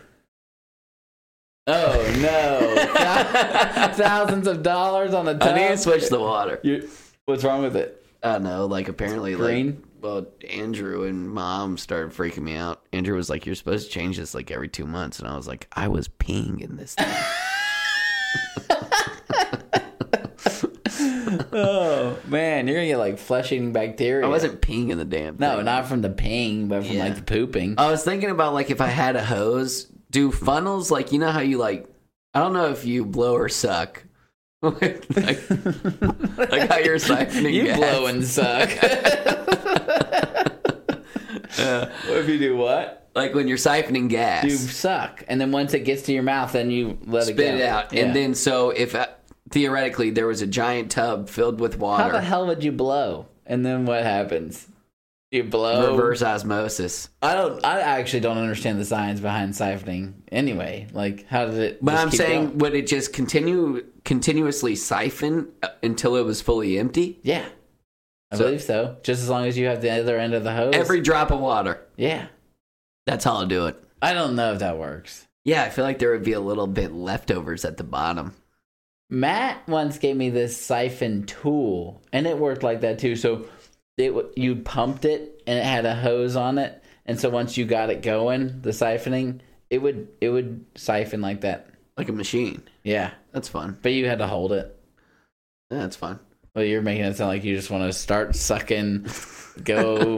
Oh, no. Thousands of dollars on a tub? I need to switch the water. What's wrong with it? I don't know. Like, apparently, green? Andrew and Mom started freaking me out. Andrew was like, you're supposed to change this, like, every 2 months. And I was like, I was peeing in this thing. Oh man, you're gonna get like flesh-eating bacteria. I wasn't peeing in the damn thing. No, not from the peeing, but from like the pooping. I was thinking about like if I had a hose, do funnels like, you know how you like, I don't know if you blow or suck. like how you're siphoning you gas. Blow and suck. What if you do what? Like when you're siphoning gas. You suck, and then once it gets to your mouth, then you let it go. Spit it out. Yeah. And then so if theoretically there was a giant tub filled with water. How the hell would you blow? And then what happens? You blow. Reverse osmosis. I actually don't understand the science behind siphoning. Anyway, like how did it? But I'm saying, going? Would it just continuously siphon until it was fully empty? Yeah, I believe so. Just as long as you have the other end of the hose. Every drop of water. Yeah, that's how I'll do it. I don't know if that works. Yeah, I feel like there would be a little bit leftovers at the bottom. Matt once gave me this siphon tool, and it worked like that too. So you pumped it, and it had a hose on it, and so once you got it going, the siphoning, it would siphon like that, like a machine. Yeah, that's fun. But you had to hold it. Yeah, that's fun. Well, you're making it sound like you just want to start sucking, go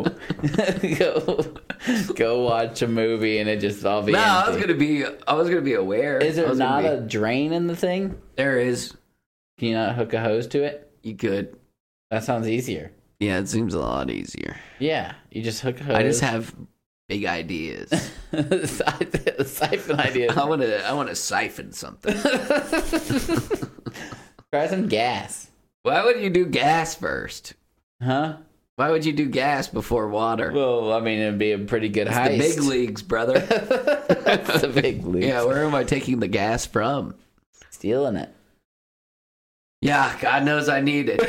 watch a movie, and it just all be. No, empty. I was gonna be aware. Is there not a drain in the thing? There is. Can you not hook a hose to it? You could. That sounds easier. Yeah, it seems a lot easier. Yeah, you just hook a hose. I just have big ideas. The siphon ideas. I want to siphon something. Try some gas. Why would you do gas first? Huh? Why would you do gas before water? Well, I mean, it'd be a pretty good heist. The big leagues, brother. That's the big leagues. Yeah, where am I taking the gas from? Stealing it. Yeah, God knows I need it.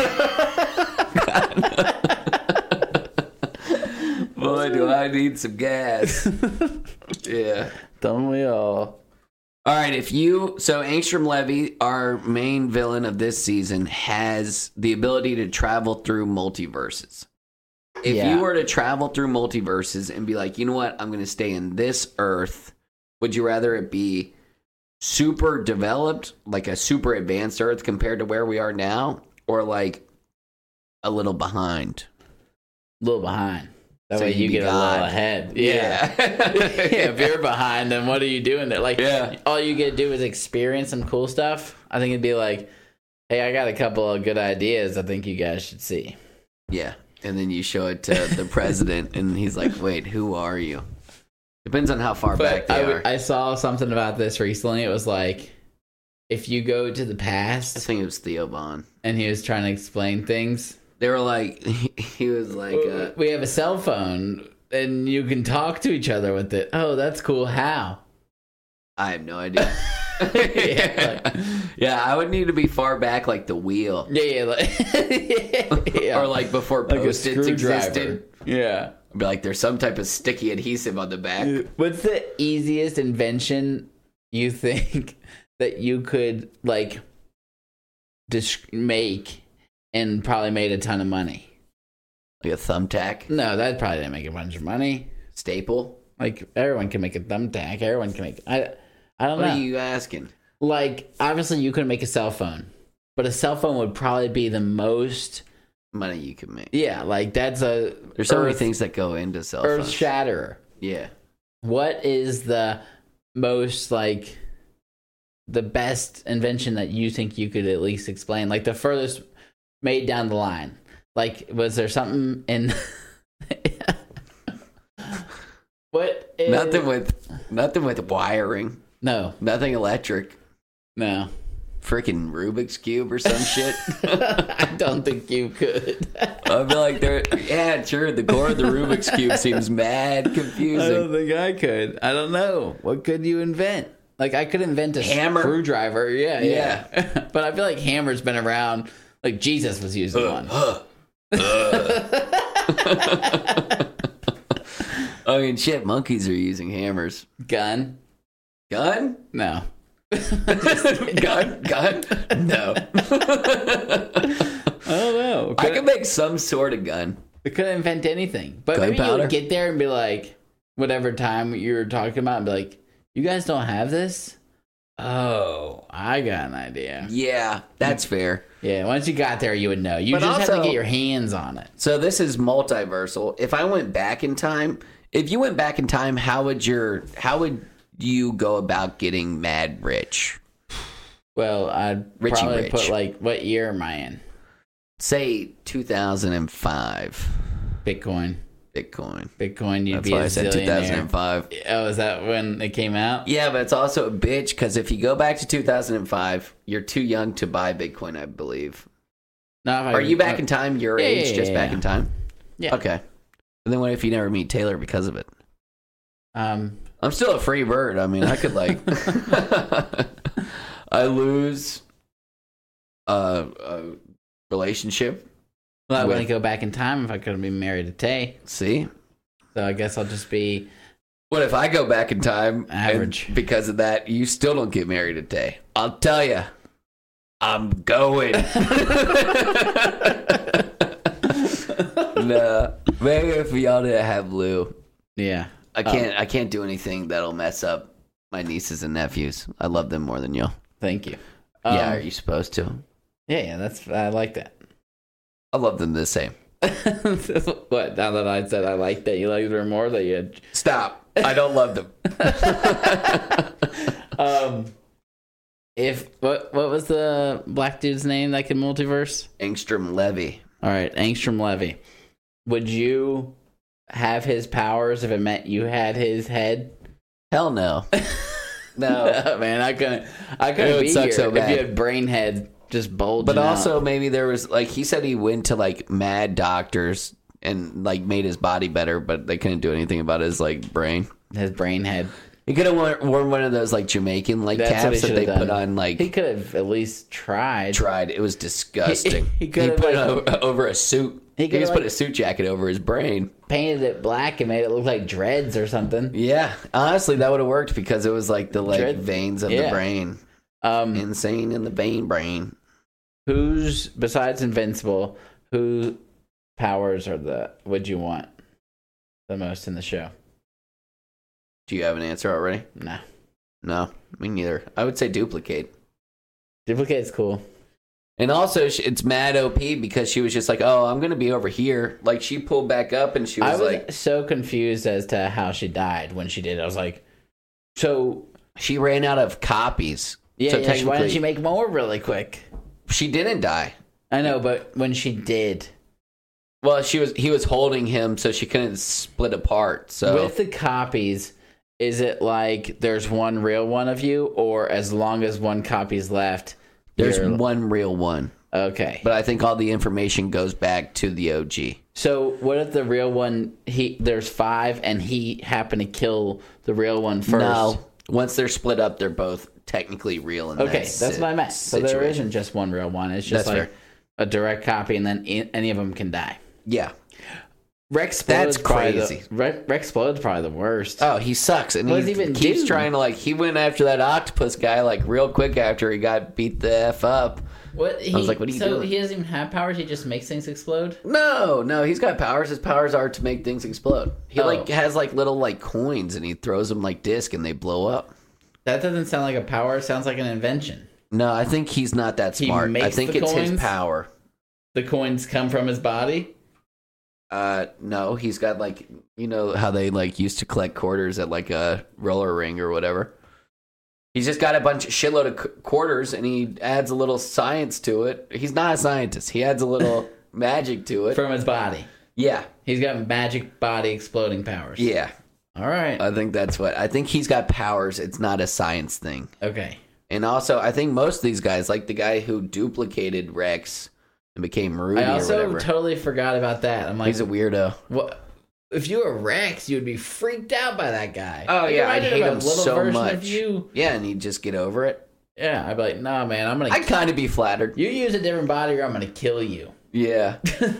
Boy, do I need some gas. Yeah. Don't we all? All right, so Angstrom Levy, our main villain of this season, has the ability to travel through multiverses. If you were to travel through multiverses and be like, you know what, I'm going to stay in this Earth, would you rather it be super developed, like a super advanced Earth compared to where we are now, or like a little behind? A little behind. That So way you get God. a little ahead. Yeah. If you're behind, then what are you doing there? Like, all you get to do is experience some cool stuff. I think it'd be like, hey, I got a couple of good ideas I think you guys should see. Yeah. And then you show it to the president, and he's like, wait, who are you? Depends on how far back they are. I saw something about this recently. It was like, if you go to the past. I think it was Theo Von. And he was trying to explain things. They were like, he was like, we have a cell phone and you can talk to each other with it. Oh, that's cool. How? I have no idea. Yeah, I would need to be far back, like the wheel. Yeah. Or like before like Post-its existed. Yeah. I'd be like, there's some type of sticky adhesive on the back. What's the easiest invention you think that you could, like, make and probably made a ton of money? Like a thumbtack? No, that probably didn't make a bunch of money. Staple? Like, everyone can make a thumbtack. Everyone can make... I don't know. What are you asking? Like, obviously you couldn't make a cell phone. But a cell phone would probably be the most... money you can make. Yeah, like, that's a... There's so many things that go into cell phones. Earth shatterer. Yeah. What is the most, like... the best invention that you think you could at least explain? Like, the furthest... made down the line. Like, was there something in... What is... Nothing with wiring. No. Nothing electric. No. Freaking Rubik's Cube or some shit. I don't think you could. I feel like yeah, sure, the core of the Rubik's Cube seems mad confusing. I don't think I could. I don't know. What could you invent? Like, I could invent a hammer? Screwdriver. Yeah. But I feel like hammer's been around. Like, Jesus was using one. I mean, shit, monkeys are using hammers. Gun? No. Gun? No. I don't know. I could make some sort of gun. We couldn't invent anything. But maybe you would get there and be like, whatever time you were talking about, and be like, you guys don't have this? Oh, I got an idea. Yeah, that's fair. Yeah, once you got there, you would know. You just have to get your hands on it. So this is multiversal. If I went back in time, how would you go about getting mad rich? Well, I'd probably put, like, what year am I in? Say 2005. Bitcoin, you'd That's be why a I said zillionaire. 2005. Oh, is that when it came out? Yeah, but it's also a bitch because if you go back to 2005, you're too young to buy Bitcoin, I believe. No, Are you back in time? Your age, just back in time? Yeah. Okay. And then what if you never meet Taylor because of it? I'm still a free bird. I mean, I could like... I lose a relationship. Well, I wouldn't go back in time if I couldn't be married to Tay. See? So I guess I'll just be... What if I go back in time? Average. And because of that, you still don't get married to Tay? I'll tell you. I'm going. No. Maybe if y'all didn't have Lou. Yeah. I can't do anything that'll mess up my nieces and nephews. I love them more than you. Thank you. Yeah, are you supposed to? Yeah, I like that. I love them the same. What? Now that I said I like that, you like her more? That you had... Stop. I don't love them. What was the black dude's name that could multiverse? Angstrom Levy. All right, Angstrom Levy. Would you have his powers if it meant you had his head? Hell no. No. Man, I couldn't be here so if you had brain head just bulging But also out. maybe there was like he said he went to like mad doctors and like made his body better, but they couldn't do anything about his like brain. His brain head. He could have worn one of those like Jamaican like caps that they put on like. He could have at least tried. It was disgusting. He could put have it over a suit. He just put a suit jacket over his brain. Painted it black and made it look like dreads or something. Yeah, honestly, that would have worked because it was like the like veins of the brain. Insane in the brain. Who's besides Invincible? Who powers would you want the most in the show? Do you have an answer already? No, me neither. I would say Duplicate. Duplicate's cool. And also, it's mad OP because she was just like, oh, I'm going to be over here. Like, she pulled back up and she was like... I was so confused as to how she died when she did. I was like, so... She ran out of copies. Yeah, so technically, why didn't she make more really quick? She didn't die. I know, but when she did... Well, he was holding him so she couldn't split apart, so... With the copies... Is it like there's one real one of you, or as long as one copy's left, there's one real one? Okay, but I think all the information goes back to the OG. So what if the real one? There's 5, and he happened to kill the real one first. No, once they're split up, they're both technically real. That's what I meant. So there isn't just one real one. It's just like a direct copy, and then any of them can die. Yeah. Rex That's crazy. Rex Splod's probably the worst. Oh, he sucks, and he keeps trying to like. He went after that octopus guy like real quick after he got beat the F up. I was like, "What are you doing?" So he doesn't even have powers. He just makes things explode. No, he's got powers. His powers are to make things explode. He like has like little like coins, and he throws them like disc, and they blow up. That doesn't sound like a power. It sounds like an invention. No, I think he's not that smart. I think it's his power. The coins come from his body. No, he's got like, you know how they like used to collect quarters at like a roller ring or whatever. He's just got a shitload of quarters and he adds a little science to it. He's not a scientist. He adds a little magic to it. From his body. Yeah. He's got magic body exploding powers. Yeah. All right. I think he's got powers. It's not a science thing. Okay. And also, I think most of these guys, like the guy who duplicated Rex and became Rudy or whatever. I also totally forgot about that. I'm like, he's a weirdo. What? If you were Rex, you would be freaked out by that guy. Oh, yeah, I'd hate him so much. Of you. Yeah, and he'd just get over it. Yeah, I'd be like, nah, man, I'd kind of be flattered. You use a different body or I'm going to kill you. Yeah.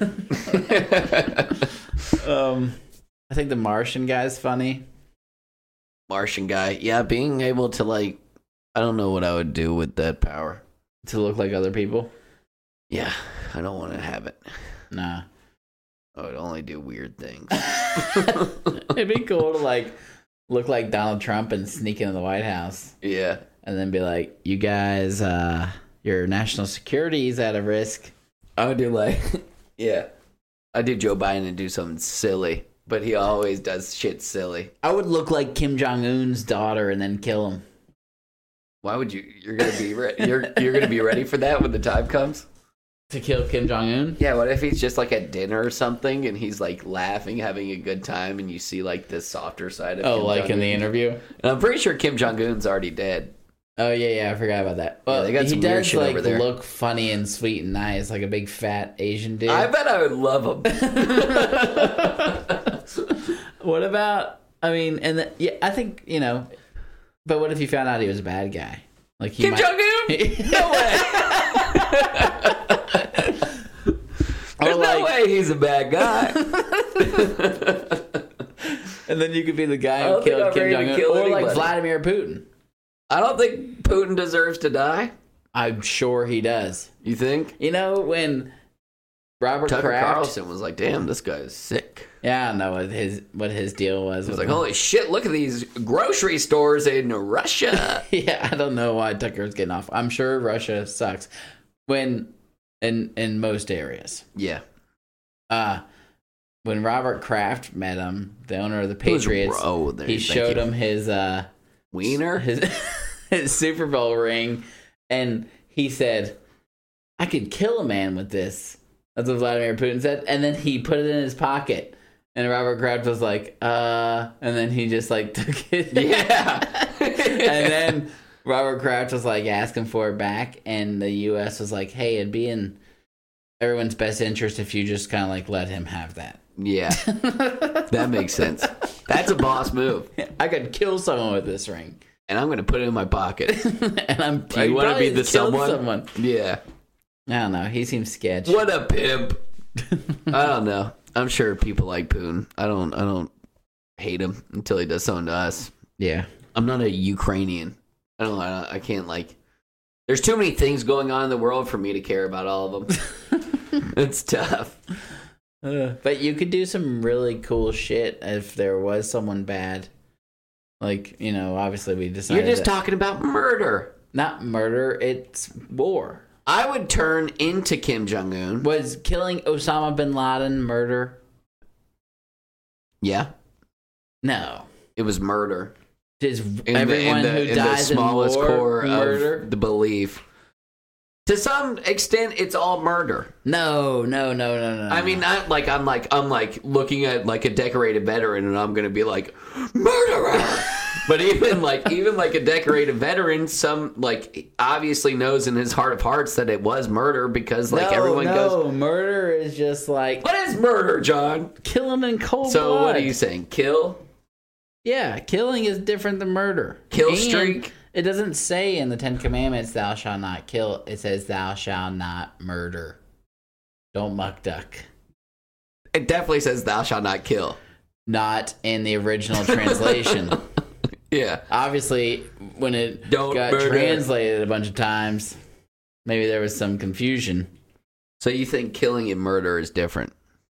I think the Martian guy's funny. Martian guy. Yeah, being able to, like, I don't know what I would do with that power. To look like other people? Yeah, I don't want to have it. Nah. I would only do weird things. It'd be cool to like look like Donald Trump and sneak into the White House. Yeah. And then be like, you guys, your national security is at a risk. I would do like, yeah. I'd do Joe Biden and do something silly, but he always does shit silly. I would look like Kim Jong-un's daughter and then kill him. Why would you? You're gonna be you're gonna be ready for that when the time comes. To kill Kim Jong-un? Yeah, what if he's just like at dinner or something and he's like laughing, having a good time, and you see like the softer side of Kim like Jong-un. In the interview? And I'm pretty sure Kim Jong-un's already dead. Oh, yeah, I forgot about that. Well, yeah, they got some weird shit over there. He does look funny and sweet and nice, like a big fat Asian dude. I bet I would love him. What about, I mean, I think, but what if you found out he was a bad guy? Like Kim Jong-un? No way! There's no way he's a bad guy. And then you could be the guy who killed Kim Jong-un. Or like Vladimir Putin. I don't think Putin deserves to die. I'm sure he does. You think? When Robert Tucker Kraft... Carlson was like, damn, this guy is sick. Yeah, I don't know what his deal was. He was like, holy shit, look at these grocery stores in Russia. Yeah, I don't know why Tucker's getting off. I'm sure Russia sucks. In most areas. Yeah. When Robert Kraft met him, the owner of the Patriots, he showed him his wiener, his Super Bowl ring, and he said, "I could kill a man with this." That's what Vladimir Putin said, and then he put it in his pocket. And Robert Kraft was like, and then he just like took it. Yeah. And then Robert Kraft was like asking for it back, and the U.S. was like, "Hey, it'd be in everyone's best interest if you just kind of like let him have that." Yeah, that makes sense. That's a boss move. I could kill someone with this ring, and I'm going to put it in my pocket. And Do you want to be the someone? Yeah. I don't know. He seems sketchy. What a pimp! I don't know. I'm sure people like Poon. I don't hate him until he does something to us. Yeah. I'm not a Ukrainian. I can't like. There's too many things going on in the world for me to care about all of them. It's tough. But you could do some really cool shit if there was someone bad. Like, obviously we decided. You're just talking about murder. Not murder, it's war. I would turn into Kim Jong-un. Was killing Osama bin Laden murder? Yeah. No. It was murder. Is everyone who dies in the smallest core murder? Of the belief. To some extent, it's all murder. No. I mean, I'm like looking at like a decorated veteran, and I'm gonna be like, murderer. But even like a decorated veteran, some like obviously knows in his heart of hearts that it was murder because like everyone goes. No, murder is just like. What is murder, John? Killing in cold blood. So what are you saying? Kill? Yeah, killing is different than murder. Kill streak? It doesn't say in the Ten Commandments, thou shalt not kill. It says, thou shalt not murder. Don't muck duck. It definitely says, thou shalt not kill. Not in the original translation. Yeah. Obviously, when it got translated a bunch of times, maybe there was some confusion. So you think killing and murder is different?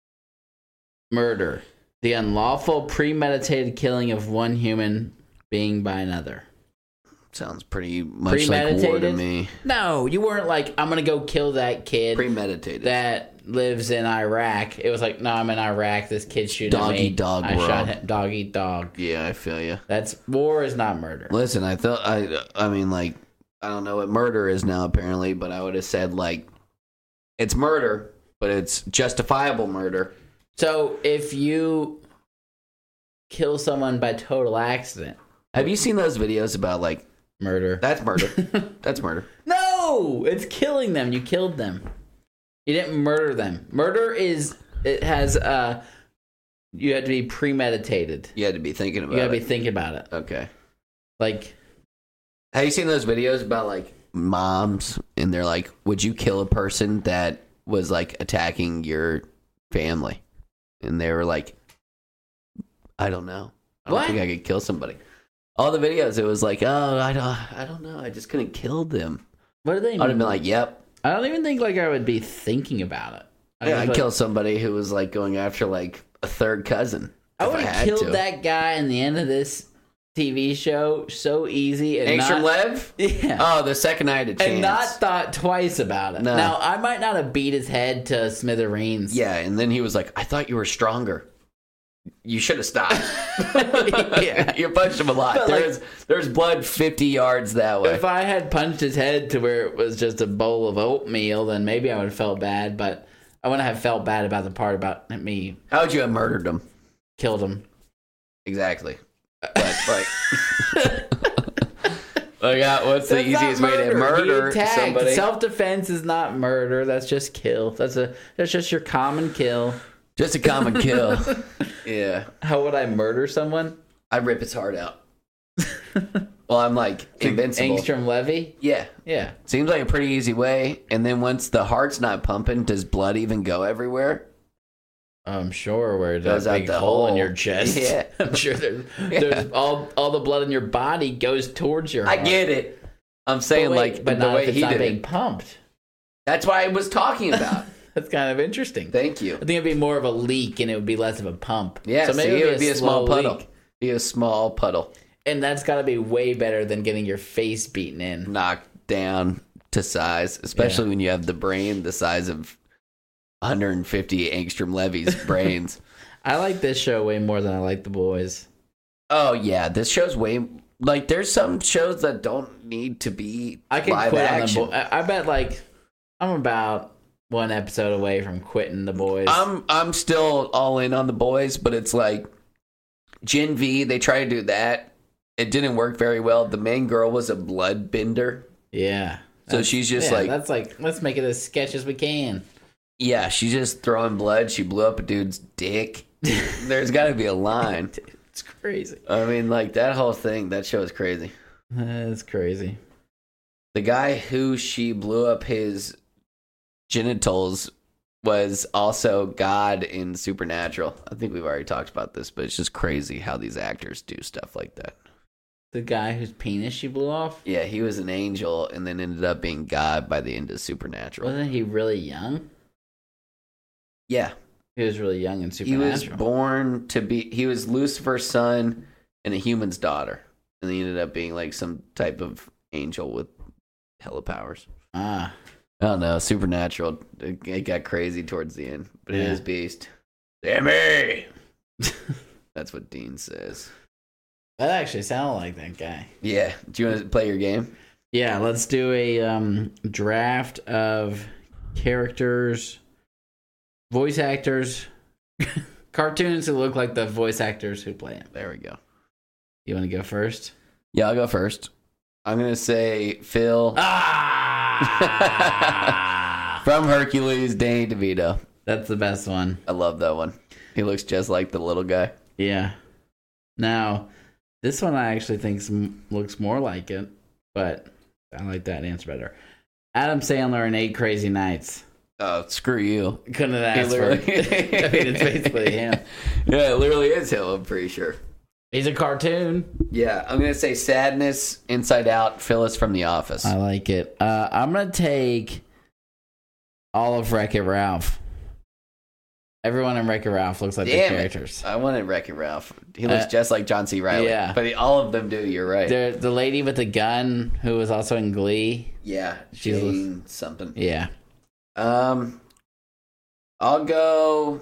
Murder. The unlawful, premeditated killing of one human being by another. Sounds pretty much like war to me. No, you weren't like, I'm going to go kill that kid. Premeditated. That lives in Iraq. It was like, no, I'm in Iraq. This kid's shooting dog me. Eat dog I world. shot him. Dog eat dog. Yeah, I feel you. That's war is not murder. Listen, I mean, like, I don't know what murder is now apparently, but I would have said like, it's murder, but it's justifiable murder. So if you kill someone by total accident. Have you seen those videos about like murder? That's murder. That's murder. No, it's killing them. You killed them. You didn't murder them. Murder is, it has, you have to be premeditated. You had to be thinking about it. You got to be thinking about it. Okay. Like. Have you seen those videos about like moms and they're like, would you kill a person that was like attacking your family? And they were like, I don't know. I don't think I could kill somebody. All the videos, it was like, oh, I don't know. I just couldn't kill them. What do they mean? I'd have been like, yep. I don't even think like I would be thinking about it. I'd kill somebody who was like going after like a third cousin. I would have killed that guy in the end of this TV show so easy. And Angstrom Lev? Yeah. Oh, the second I had a chance. And not thought twice about it. No. Now, I might not have beat his head to smithereens. Yeah, and then he was like, I thought you were stronger. You should have stopped. Yeah. You punched him a lot. There's blood 50 yards that way. If I had punched his head to where it was just a bowl of oatmeal, then maybe I would have felt bad, but I wouldn't have felt bad about the part about me. How would you have murdered him? Killed him. Exactly. But, like... what's the easiest way to murder somebody? Self-defense is not murder. That's just kill. That's just your common kill. Just a common kill. Yeah. How would I murder someone? I'd rip his heart out. Well, I'm like invincible. Angstrom Levy? Yeah. Yeah. Seems like a pretty easy way. And then once the heart's not pumping, does blood even go everywhere? I'm sure where there's a big hole in your chest. Yeah. I'm sure there's all the blood in your body goes towards your heart. I get it. I'm saying but the not way if it's he not did being it. pumped. That's what I was talking about. That's kind of interesting. Thank you. I think it'd be more of a leak and it would be less of a pump. Yeah, so maybe it would be a small puddle. Leak. Be a small puddle. And that's got to be way better than getting your face beaten in. Knocked down to size, especially when you have the brain the size of 150 Angstrom Levy's brains. I like this show way more than I like The Boys. Oh, yeah. This show's way... Like, there's some shows that don't need to be I can live quit action. on The Boys. I bet, like, I'm about one episode away from quitting The Boys. I'm still all in on The Boys, but it's like Gen V, they try to do that, it didn't work very well. The main girl was a blood bender. Yeah. So she's just that's like, let's make it as sketch as we can. Yeah, she's just throwing blood. She blew up a dude's dick. There's got to be a line. It's crazy. I mean, like, that whole thing, that show is crazy. That's crazy. The guy who she blew up his genitals was also God in Supernatural. I think we've already talked about this, but it's just crazy how these actors do stuff like that. The guy whose penis she blew off? Yeah, he was an angel and then ended up being God by the end of Supernatural. Wasn't he really young? Yeah. He was really young in Supernatural. He was born to be... He was Lucifer's son and a human's daughter. And he ended up being like some type of angel with hella powers. I don't know. Supernatural. It got crazy towards the end. But it is beast. Sammy! That's what Dean says. That actually sounded like that guy. Yeah. Do you want to play your game? Yeah, let's do a draft of characters, voice actors, cartoons who look like the voice actors who play them. There we go. You want to go first? Yeah, I'll go first. I'm going to say Phil. From Hercules, Danny DeVito. That's the best one. I love that one. He looks just like the little guy. Yeah. Now, this one I actually think looks more like it, but I like that answer better. Adam Sandler in 8 Crazy Nights. Oh, screw you. Couldn't have asked for it. I mean, it's basically him. Yeah, it literally is him, I'm pretty sure. He's a cartoon. Yeah, I'm going to say Sadness, Inside Out, Phyllis from The Office. I like it. I'm going to take all of Wreck-It Ralph. Everyone in Wreck-It Ralph looks like their characters. I wanted Wreck-It Ralph. He looks just like John C. Reilly. Yeah. But all of them do, you're right. The lady with the gun who was also in Glee. Yeah, Jane something. Yeah. I'll go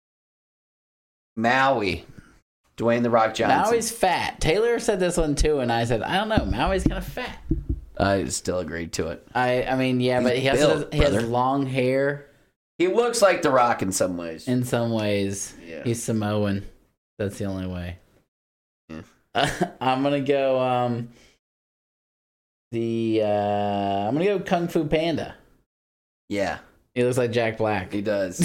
Maui. Dwayne "The Rock" Johnson. Maui's fat. Taylor said this one too, and I said, I don't know. Maui's kind of fat. I still agreed to it. I mean, yeah, but he has long hair. He looks like The Rock in some ways. In some ways. Yeah. He's Samoan. That's the only way. Yeah. I'm going to go I'm going to go Kung Fu Panda. Yeah. He looks like Jack Black. He does.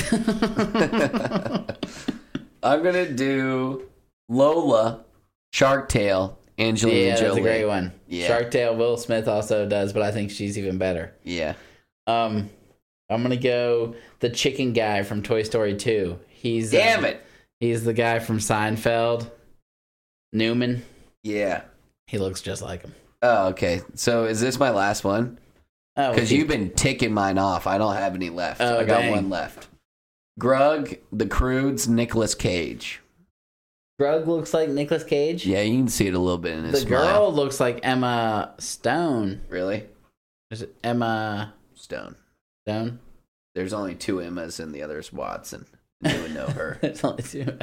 I'm going to do Lola, Shark Tale, Angelina Jolie. That's a great one. Yeah. Shark Tale, Will Smith also does, but I think she's even better. Yeah. I'm going to go the chicken guy from Toy Story 2. He's He's the guy from Seinfeld. Newman. Yeah. He looks just like him. Oh, okay. So is this my last one? Oh, because you've been ticking mine off. I don't have any left. Oh, I got one left. Grug, The Croods, Nicolas Cage. Grug looks like Nicolas Cage? Yeah, you can see it a little bit in his smile. The girl looks like Emma Stone. Really? Is it Emma Stone? There's only 2 Emmas and the other is Watson. You would know her. There's only 2.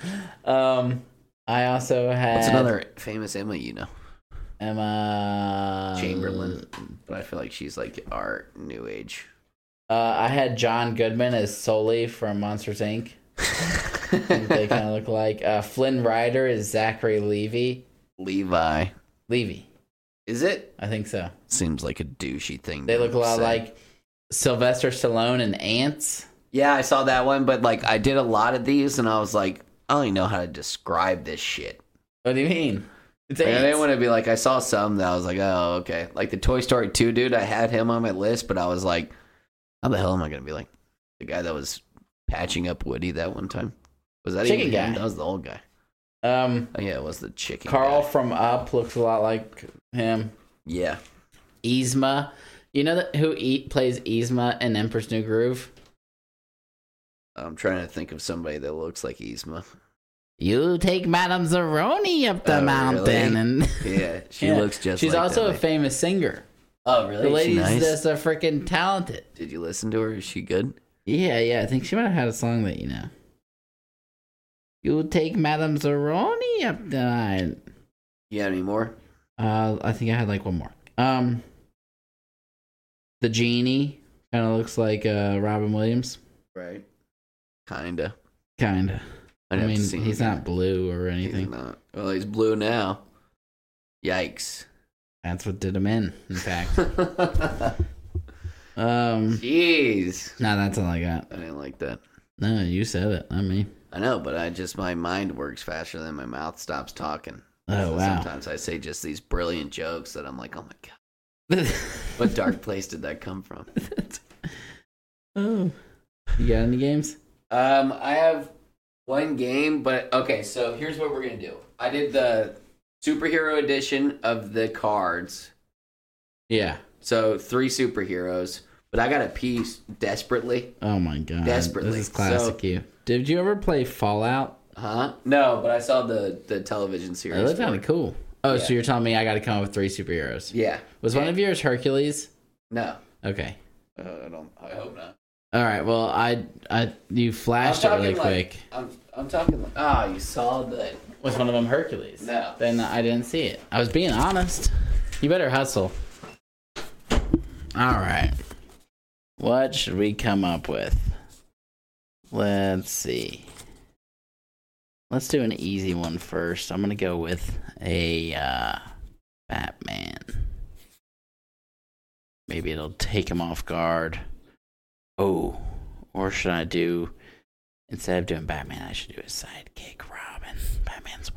I also had... What's another famous Emma you know? Emma... Chamberlain. But I feel like she's like our new age. I had John Goodman as Sully from Monsters, Inc. They kind of look like. Flynn Rider is Zachary Levi. Levy. Is it? I think so. Seems like a douchey thing. They look a lot like Sylvester Stallone and Ants. Yeah, I saw that one, but like I did a lot of these, and I was like, I don't even know how to describe this shit. What do you mean? It's Ants. I didn't want to be like, I saw some that I was like, oh, okay. Like the Toy Story 2 dude, I had him on my list, but I was like, how the hell am I going to be like the guy that was patching up Woody that one time? Was that chicken even guy? him? That was the old guy. Oh, yeah, it was the chicken Carl guy. from Up looks a lot like him. Yeah. Yzma. You know who plays Yzma in Emperor's New Groove? I'm trying to think of somebody that looks like Yzma. You take Madame Zeroni up the mountain. Really? And yeah, she looks just She's like also that, a famous singer. Oh, really? The lady's nice? just a freaking talented. Did you listen to her? Is she good? Yeah. I think she might have had a song that you know. You take Madame Zeroni up the mountain. You have any more? I think I had like one more. The genie kind of looks like Robin Williams. Right. Kinda. I mean, he's him. not blue or anything. He's not. Well, he's blue now. Yikes. That's what did him in fact. Jeez. No, that's all I got. I didn't like that. No, you said it, not me. I know, but my mind works faster than my mouth stops talking. Oh, wow. Sometimes I say just these brilliant jokes that I'm like, oh my God. What dark place did that come from? Oh. You got any games? I have one game, but okay, so here's what we're going to do. I did the superhero edition of the cards. Yeah. So 3 superheroes, but I got to pee desperately. Oh my God. Desperately. This is classic you. Did you ever play Fallout? Huh? No, but I saw the television series. Oh, that's kind of cool. Oh, yeah. So you're telling me I got to come up with 3 superheroes? Yeah. Was one of yours Hercules? No. Okay. I hope not. All right. Well, you flashed it really quick. I'm talking like, you saw that. Was one of them Hercules? No. Then I didn't see it. I was being honest. You better hustle. All right. What should we come up with? Let's see. Let's do an easy one first. I'm going to go with a Batman. Maybe it'll take him off guard. Oh, or should I do, instead of doing Batman, I should do a sidekick Robin. Batman's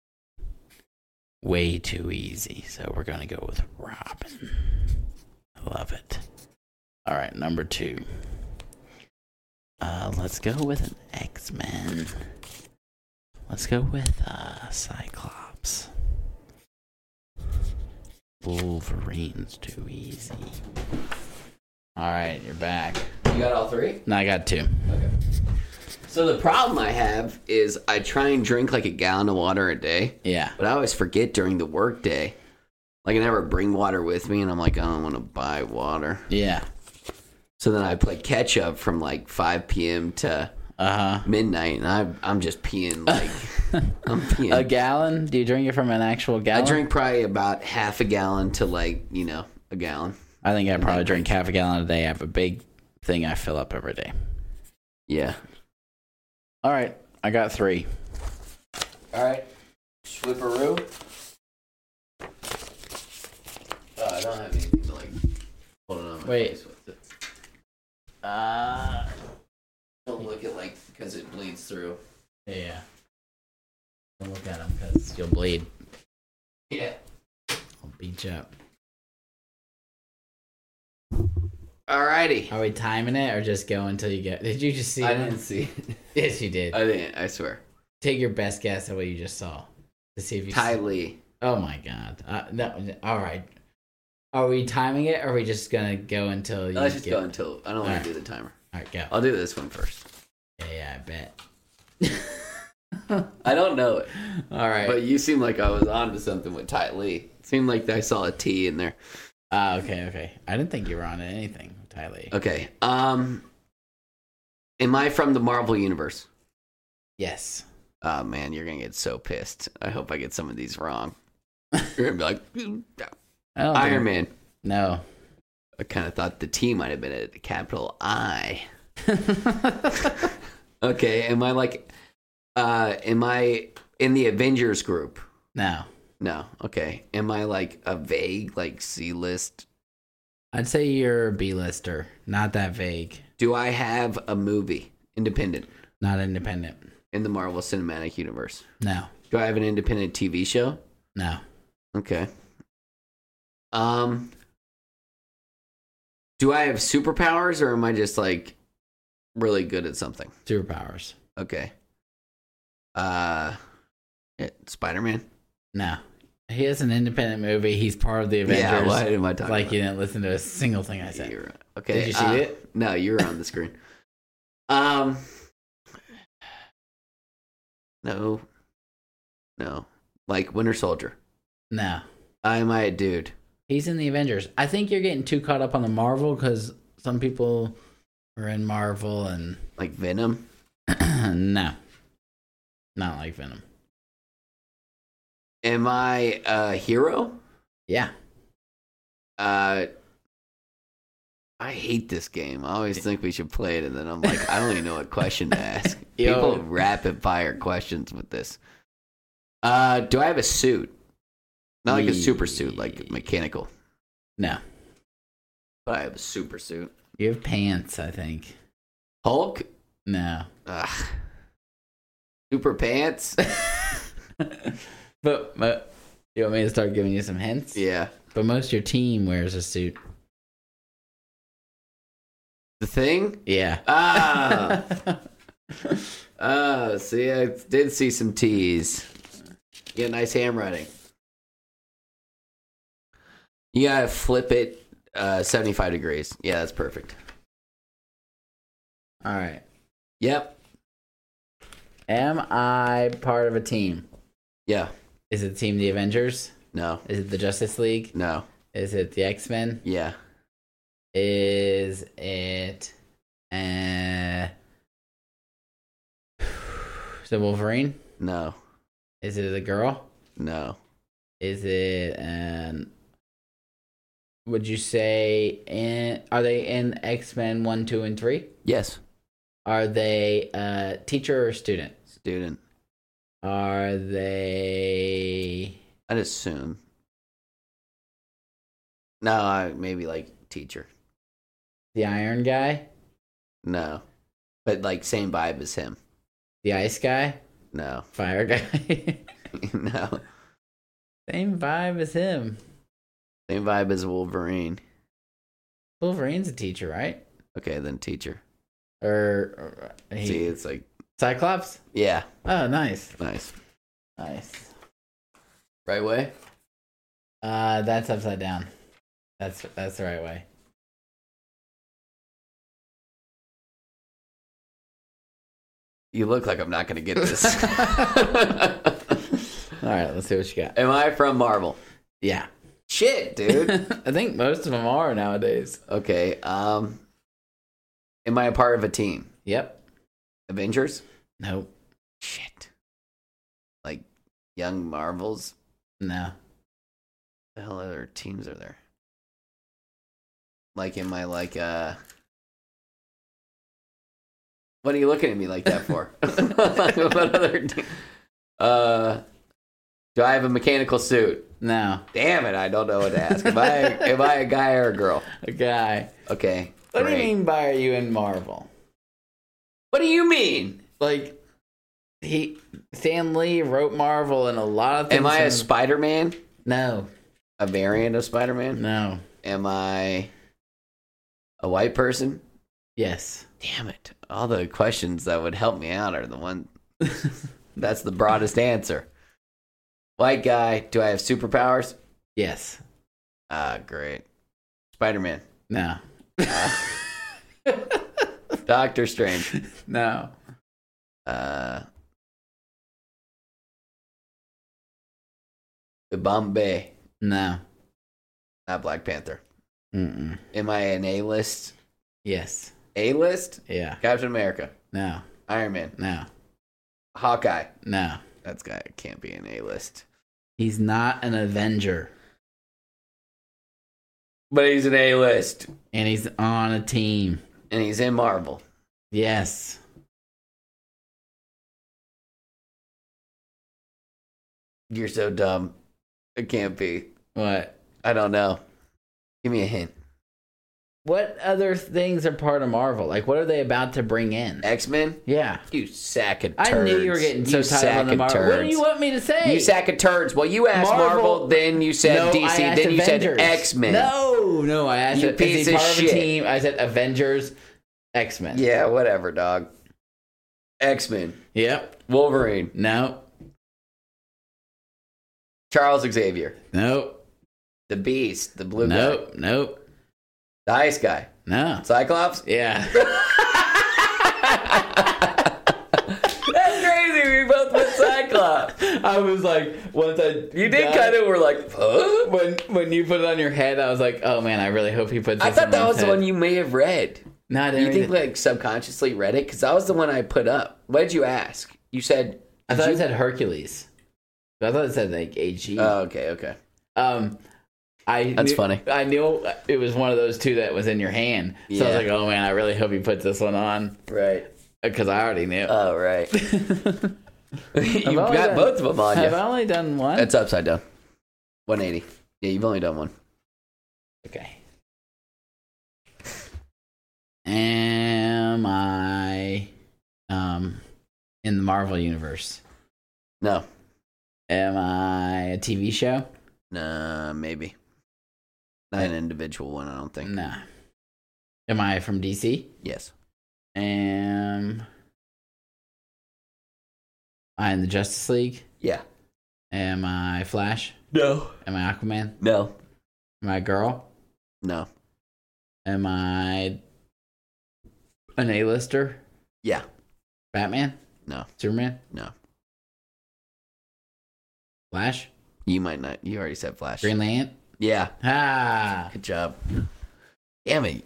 way too easy. So we're going to go with Robin. I love it. All right, number 2. Let's go with an X-Men. Let's go with Cyclops. Wolverine's too easy. All right, you're back. You got all 3? No, I got 2. Okay. So the problem I have is I try and drink like a gallon of water a day. Yeah. But I always forget during the work day. Like I never bring water with me, and I'm like, I don't want to buy water. Yeah. So then I play catch up from like 5 p.m. to midnight, and I'm just peeing like I'm peeing. A gallon? Do you drink it from an actual gallon? I drink probably about half a gallon to like a gallon. I think I probably drink half a gallon a day. I have a big thing I fill up every day. Yeah. All right, I got 3. All right, Swipperoo. I don't have anything to like hold it on my face with it. Don't look at like because it bleeds through. Yeah. Don't look at them because you'll bleed. Yeah. I'll beat you up. Alrighty. Are we timing it or just go until you get? Did you just see? I didn't see. Yes, you did. I didn't. I swear. Take your best guess at what you just saw to see if you. Ty Lee. Oh my God. No. All right. Are we timing it, or are we just gonna go until you? Let's just go until I don't want to do the timer. All right, go. I'll do this one first. Yeah, I bet. I don't know it. All right. But you seem like I was on to something with Ty Lee. It seemed like I saw a T in there. Okay. I didn't think you were on to anything, Ty Lee. Okay. Am I from the Marvel Universe? Yes. Oh, man, you're going to get so pissed. I hope I get some of these wrong. You're going to be like, Iron Man. No. I kind of thought the T might have been a capital I. Okay, am I in the Avengers group? No. No. Okay. Am I like a vague like C-list? I'd say you're a B-lister. Not that vague. Do I have a movie? Independent. Not independent. In the Marvel Cinematic Universe. No. Do I have an independent TV show? No. Okay. Do I have superpowers, or am I just like really good at something? Superpowers. Okay. Spider-Man? No. He has an independent movie. He's part of the Avengers. Yeah, what am I talking about? You didn't listen to a single thing I said. Okay. Did you see it? No, you were on the screen. No. Like Winter Soldier. No. Am I a dude? He's in the Avengers. I think you're getting too caught up on the Marvel because some people are in Marvel and... Like Venom? No. Not like Venom. Am I a hero? Yeah. I hate this game. I always think we should play it, and then I'm like, I don't even know what question to ask. People rapid fire questions with this. Do I have a suit? Not like a super suit, like mechanical. No. But I have a super suit. You have pants, I think. Hulk? No. Ugh. Super pants? But you want me to start giving you some hints? Yeah. But most of your team wears a suit. The Thing? Yeah. See, I did see some T's. Get nice handwriting. You gotta flip it 75 degrees. Yeah, that's perfect. All right. Yep. Am I part of a team? Yeah. Is it Team the Avengers? No. Is it the Justice League? No. Is it the X-Men? Yeah. Is it the Wolverine? No. Is it a girl? No. Is it would you say are they in X-Men 1, 2, and 3? Yes. Are they teacher or student? Student. Are they... I'd assume. No, maybe like teacher. The Iron Guy? No. But like same vibe as him. The Ice Guy? No. Fire Guy? No. Same vibe as him. Same vibe as Wolverine. Wolverine's a teacher, right? Okay, then teacher. Or See, it's like... Cyclops? Yeah. Oh, nice. Nice. Nice. Right way? That's upside down. That's the right way. You look like I'm not going to get this. All right, let's see what you got. Am I from Marvel? Yeah. Shit, dude. I think most of them are nowadays. Okay. Am I a part of a team? Yep. Avengers? Nope. Shit. Like Young Marvels? No. The hell other teams are there? Like, am I like what are you looking at me like that for? What other team? Do I have a mechanical suit? No. Damn it, I don't know what to ask. Am I a guy or a girl? A guy. Okay. What great. do you mean by are you in Marvel? What do you mean? Like, Stan Lee wrote Marvel and a lot of things. Am I a Spider-Man? No. A variant of Spider-Man? No. Am I a white person? Yes. Damn it. All the questions that would help me out are the one. That's the broadest answer. White guy. Do I have superpowers? Yes. Great. Spider-Man. No. Doctor Strange. No. Bombay. No. Not Black Panther. Mm-mm. Am I an A-list? Yes. A-list? Yeah. Captain America. No. Iron Man. No. Hawkeye. No. That guy can't be an A-list. He's not an Avenger. But he's an A-list. And he's on a team. And he's in Marvel. Yes. You're so dumb. It can't be. What? I don't know. Give me a hint. What other things are part of Marvel? Like, what are they about to bring in? X-Men? Yeah. You sack of turds. I knew you were getting so tired of the Marvel. What do you want me to say? You sack of turds. Well, you asked Marvel, then you said no, DC, then you Avengers. said X-Men. No, I asked you piece is he of part shit. of a team? I said Avengers, X-Men. Yeah, whatever, dog. X-Men. Yep. Wolverine. No. Charles Xavier. Nope. The Beast. The Blue guy. Nope. The Ice Guy. No. Cyclops? Yeah. That's crazy. We both went Cyclops. I was like, You did kind of were like, huh? When you put it on your head, I was like, oh man, I really hope he puts this I thought on that my was the head. one you may have read. No, I didn't. You think like subconsciously read it? Because that was the one I put up. What did you ask? You said... I thought it said Hercules. I thought it said like AG. Oh, okay. That's funny. I knew it was one of those two that was in your hand. So I was like, oh man, I really hope he puts this one on. Right. Because I already knew. Oh, right. You got both of them on you. Have I only done one? It's upside down. 180. Yeah, you've only done one. Okay. Am I in the Marvel universe? No. Am I a TV show? Nah, maybe. Not an individual one, I don't think. Nah. Am I from DC? Yes. Am I in the Justice League? Yeah. Am I Flash? No. Am I Aquaman? No. Am I a girl? No. Am I an A-lister? Yeah. Batman? No. Superman? No. Flash? You might not. You already said Flash. Green Lantern? Yeah. Ah. Good job. Damn it.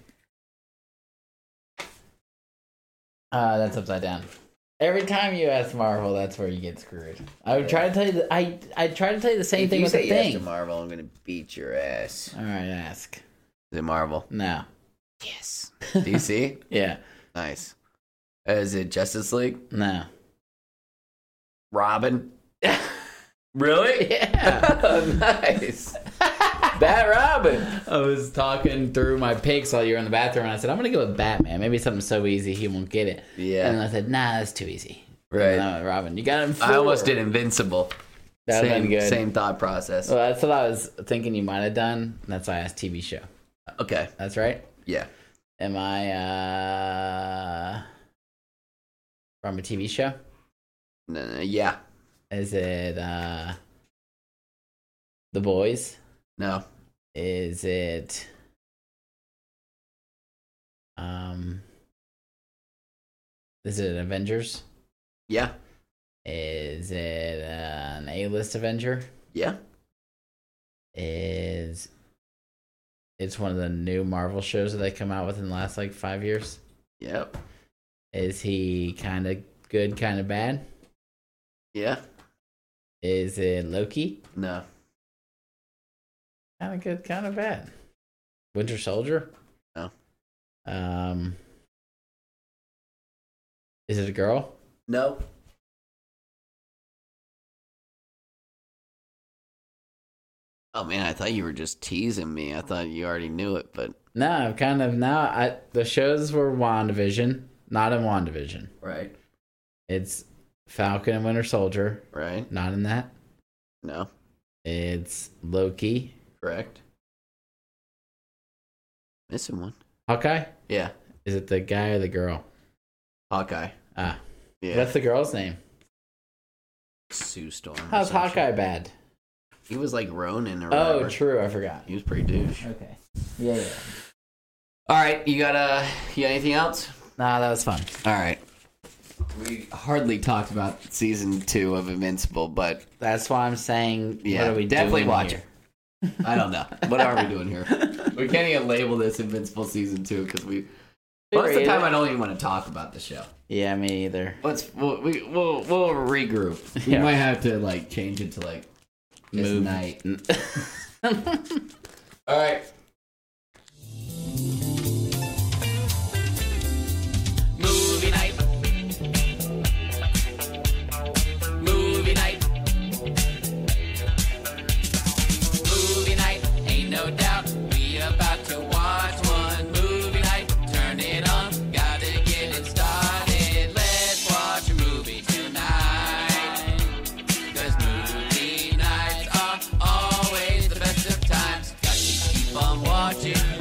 That's upside down. Every time you ask Marvel, that's where you get screwed. I would try to tell you. I try to tell you the same thing with the thing. If you say yes to Marvel, I'm gonna beat your ass. All right, ask. Is it Marvel? No. Yes. DC? Yeah. Nice. Is it Justice League? No. Robin? Really? Yeah. Nice. Robin. I was talking through my picks while you were in the bathroom, and I said, I'm going to go with Batman. Maybe something so easy he won't get it. Yeah. And I said, nah, that's too easy. Right. Robin, you got him 4. I almost did Invincible. That would have been good. Same thought process. Well, that's what I was thinking you might have done. That's why I asked TV show. Okay. That's right? Yeah. Am I from a TV show? No, yeah. Is it The Boys? No. Is it Avengers? Yeah. Is it an A-list Avenger? Yeah. It's one of the new Marvel shows that they come out with in the last 5 years? Yep. Is he kind of good, kind of bad? Yeah. Is it Loki? No. Kind of good, kind of bad. Winter Soldier? No. Is it a girl? No. Oh man, I thought you were just teasing me. I thought you already knew it, but no, I'm kind of now. The shows were WandaVision, not in WandaVision. Right. It's Falcon and Winter Soldier. Right. Not in that. No. It's Loki. Correct. Missing one. Hawkeye? Yeah. Is it the guy or the girl? Hawkeye. Ah. Yeah. What's the girl's name? Sue Storm. How's Hawkeye bad? He was like Ronin or whatever. Oh, true. I forgot. He was pretty douche. Okay. Yeah. All right. You got anything else? Nah, that was fun. All right. We hardly talked about season 2 of Invincible, but that's why I'm saying, yeah, what are we definitely doing watch here? it. I don't know. What are we doing here? We can't even label this Invincible season 2 because most of the time I don't even want to talk about the show. Yeah, me either. We'll regroup. We might have to change it to this night. All right. Movie night. Movie night. Movie night. Ain't no doubt we about to watch one. Movie night. Turn it on. Gotta get it started. Let's watch a movie tonight. 'Cause movie nights are always the best of times. Got to keep on watching.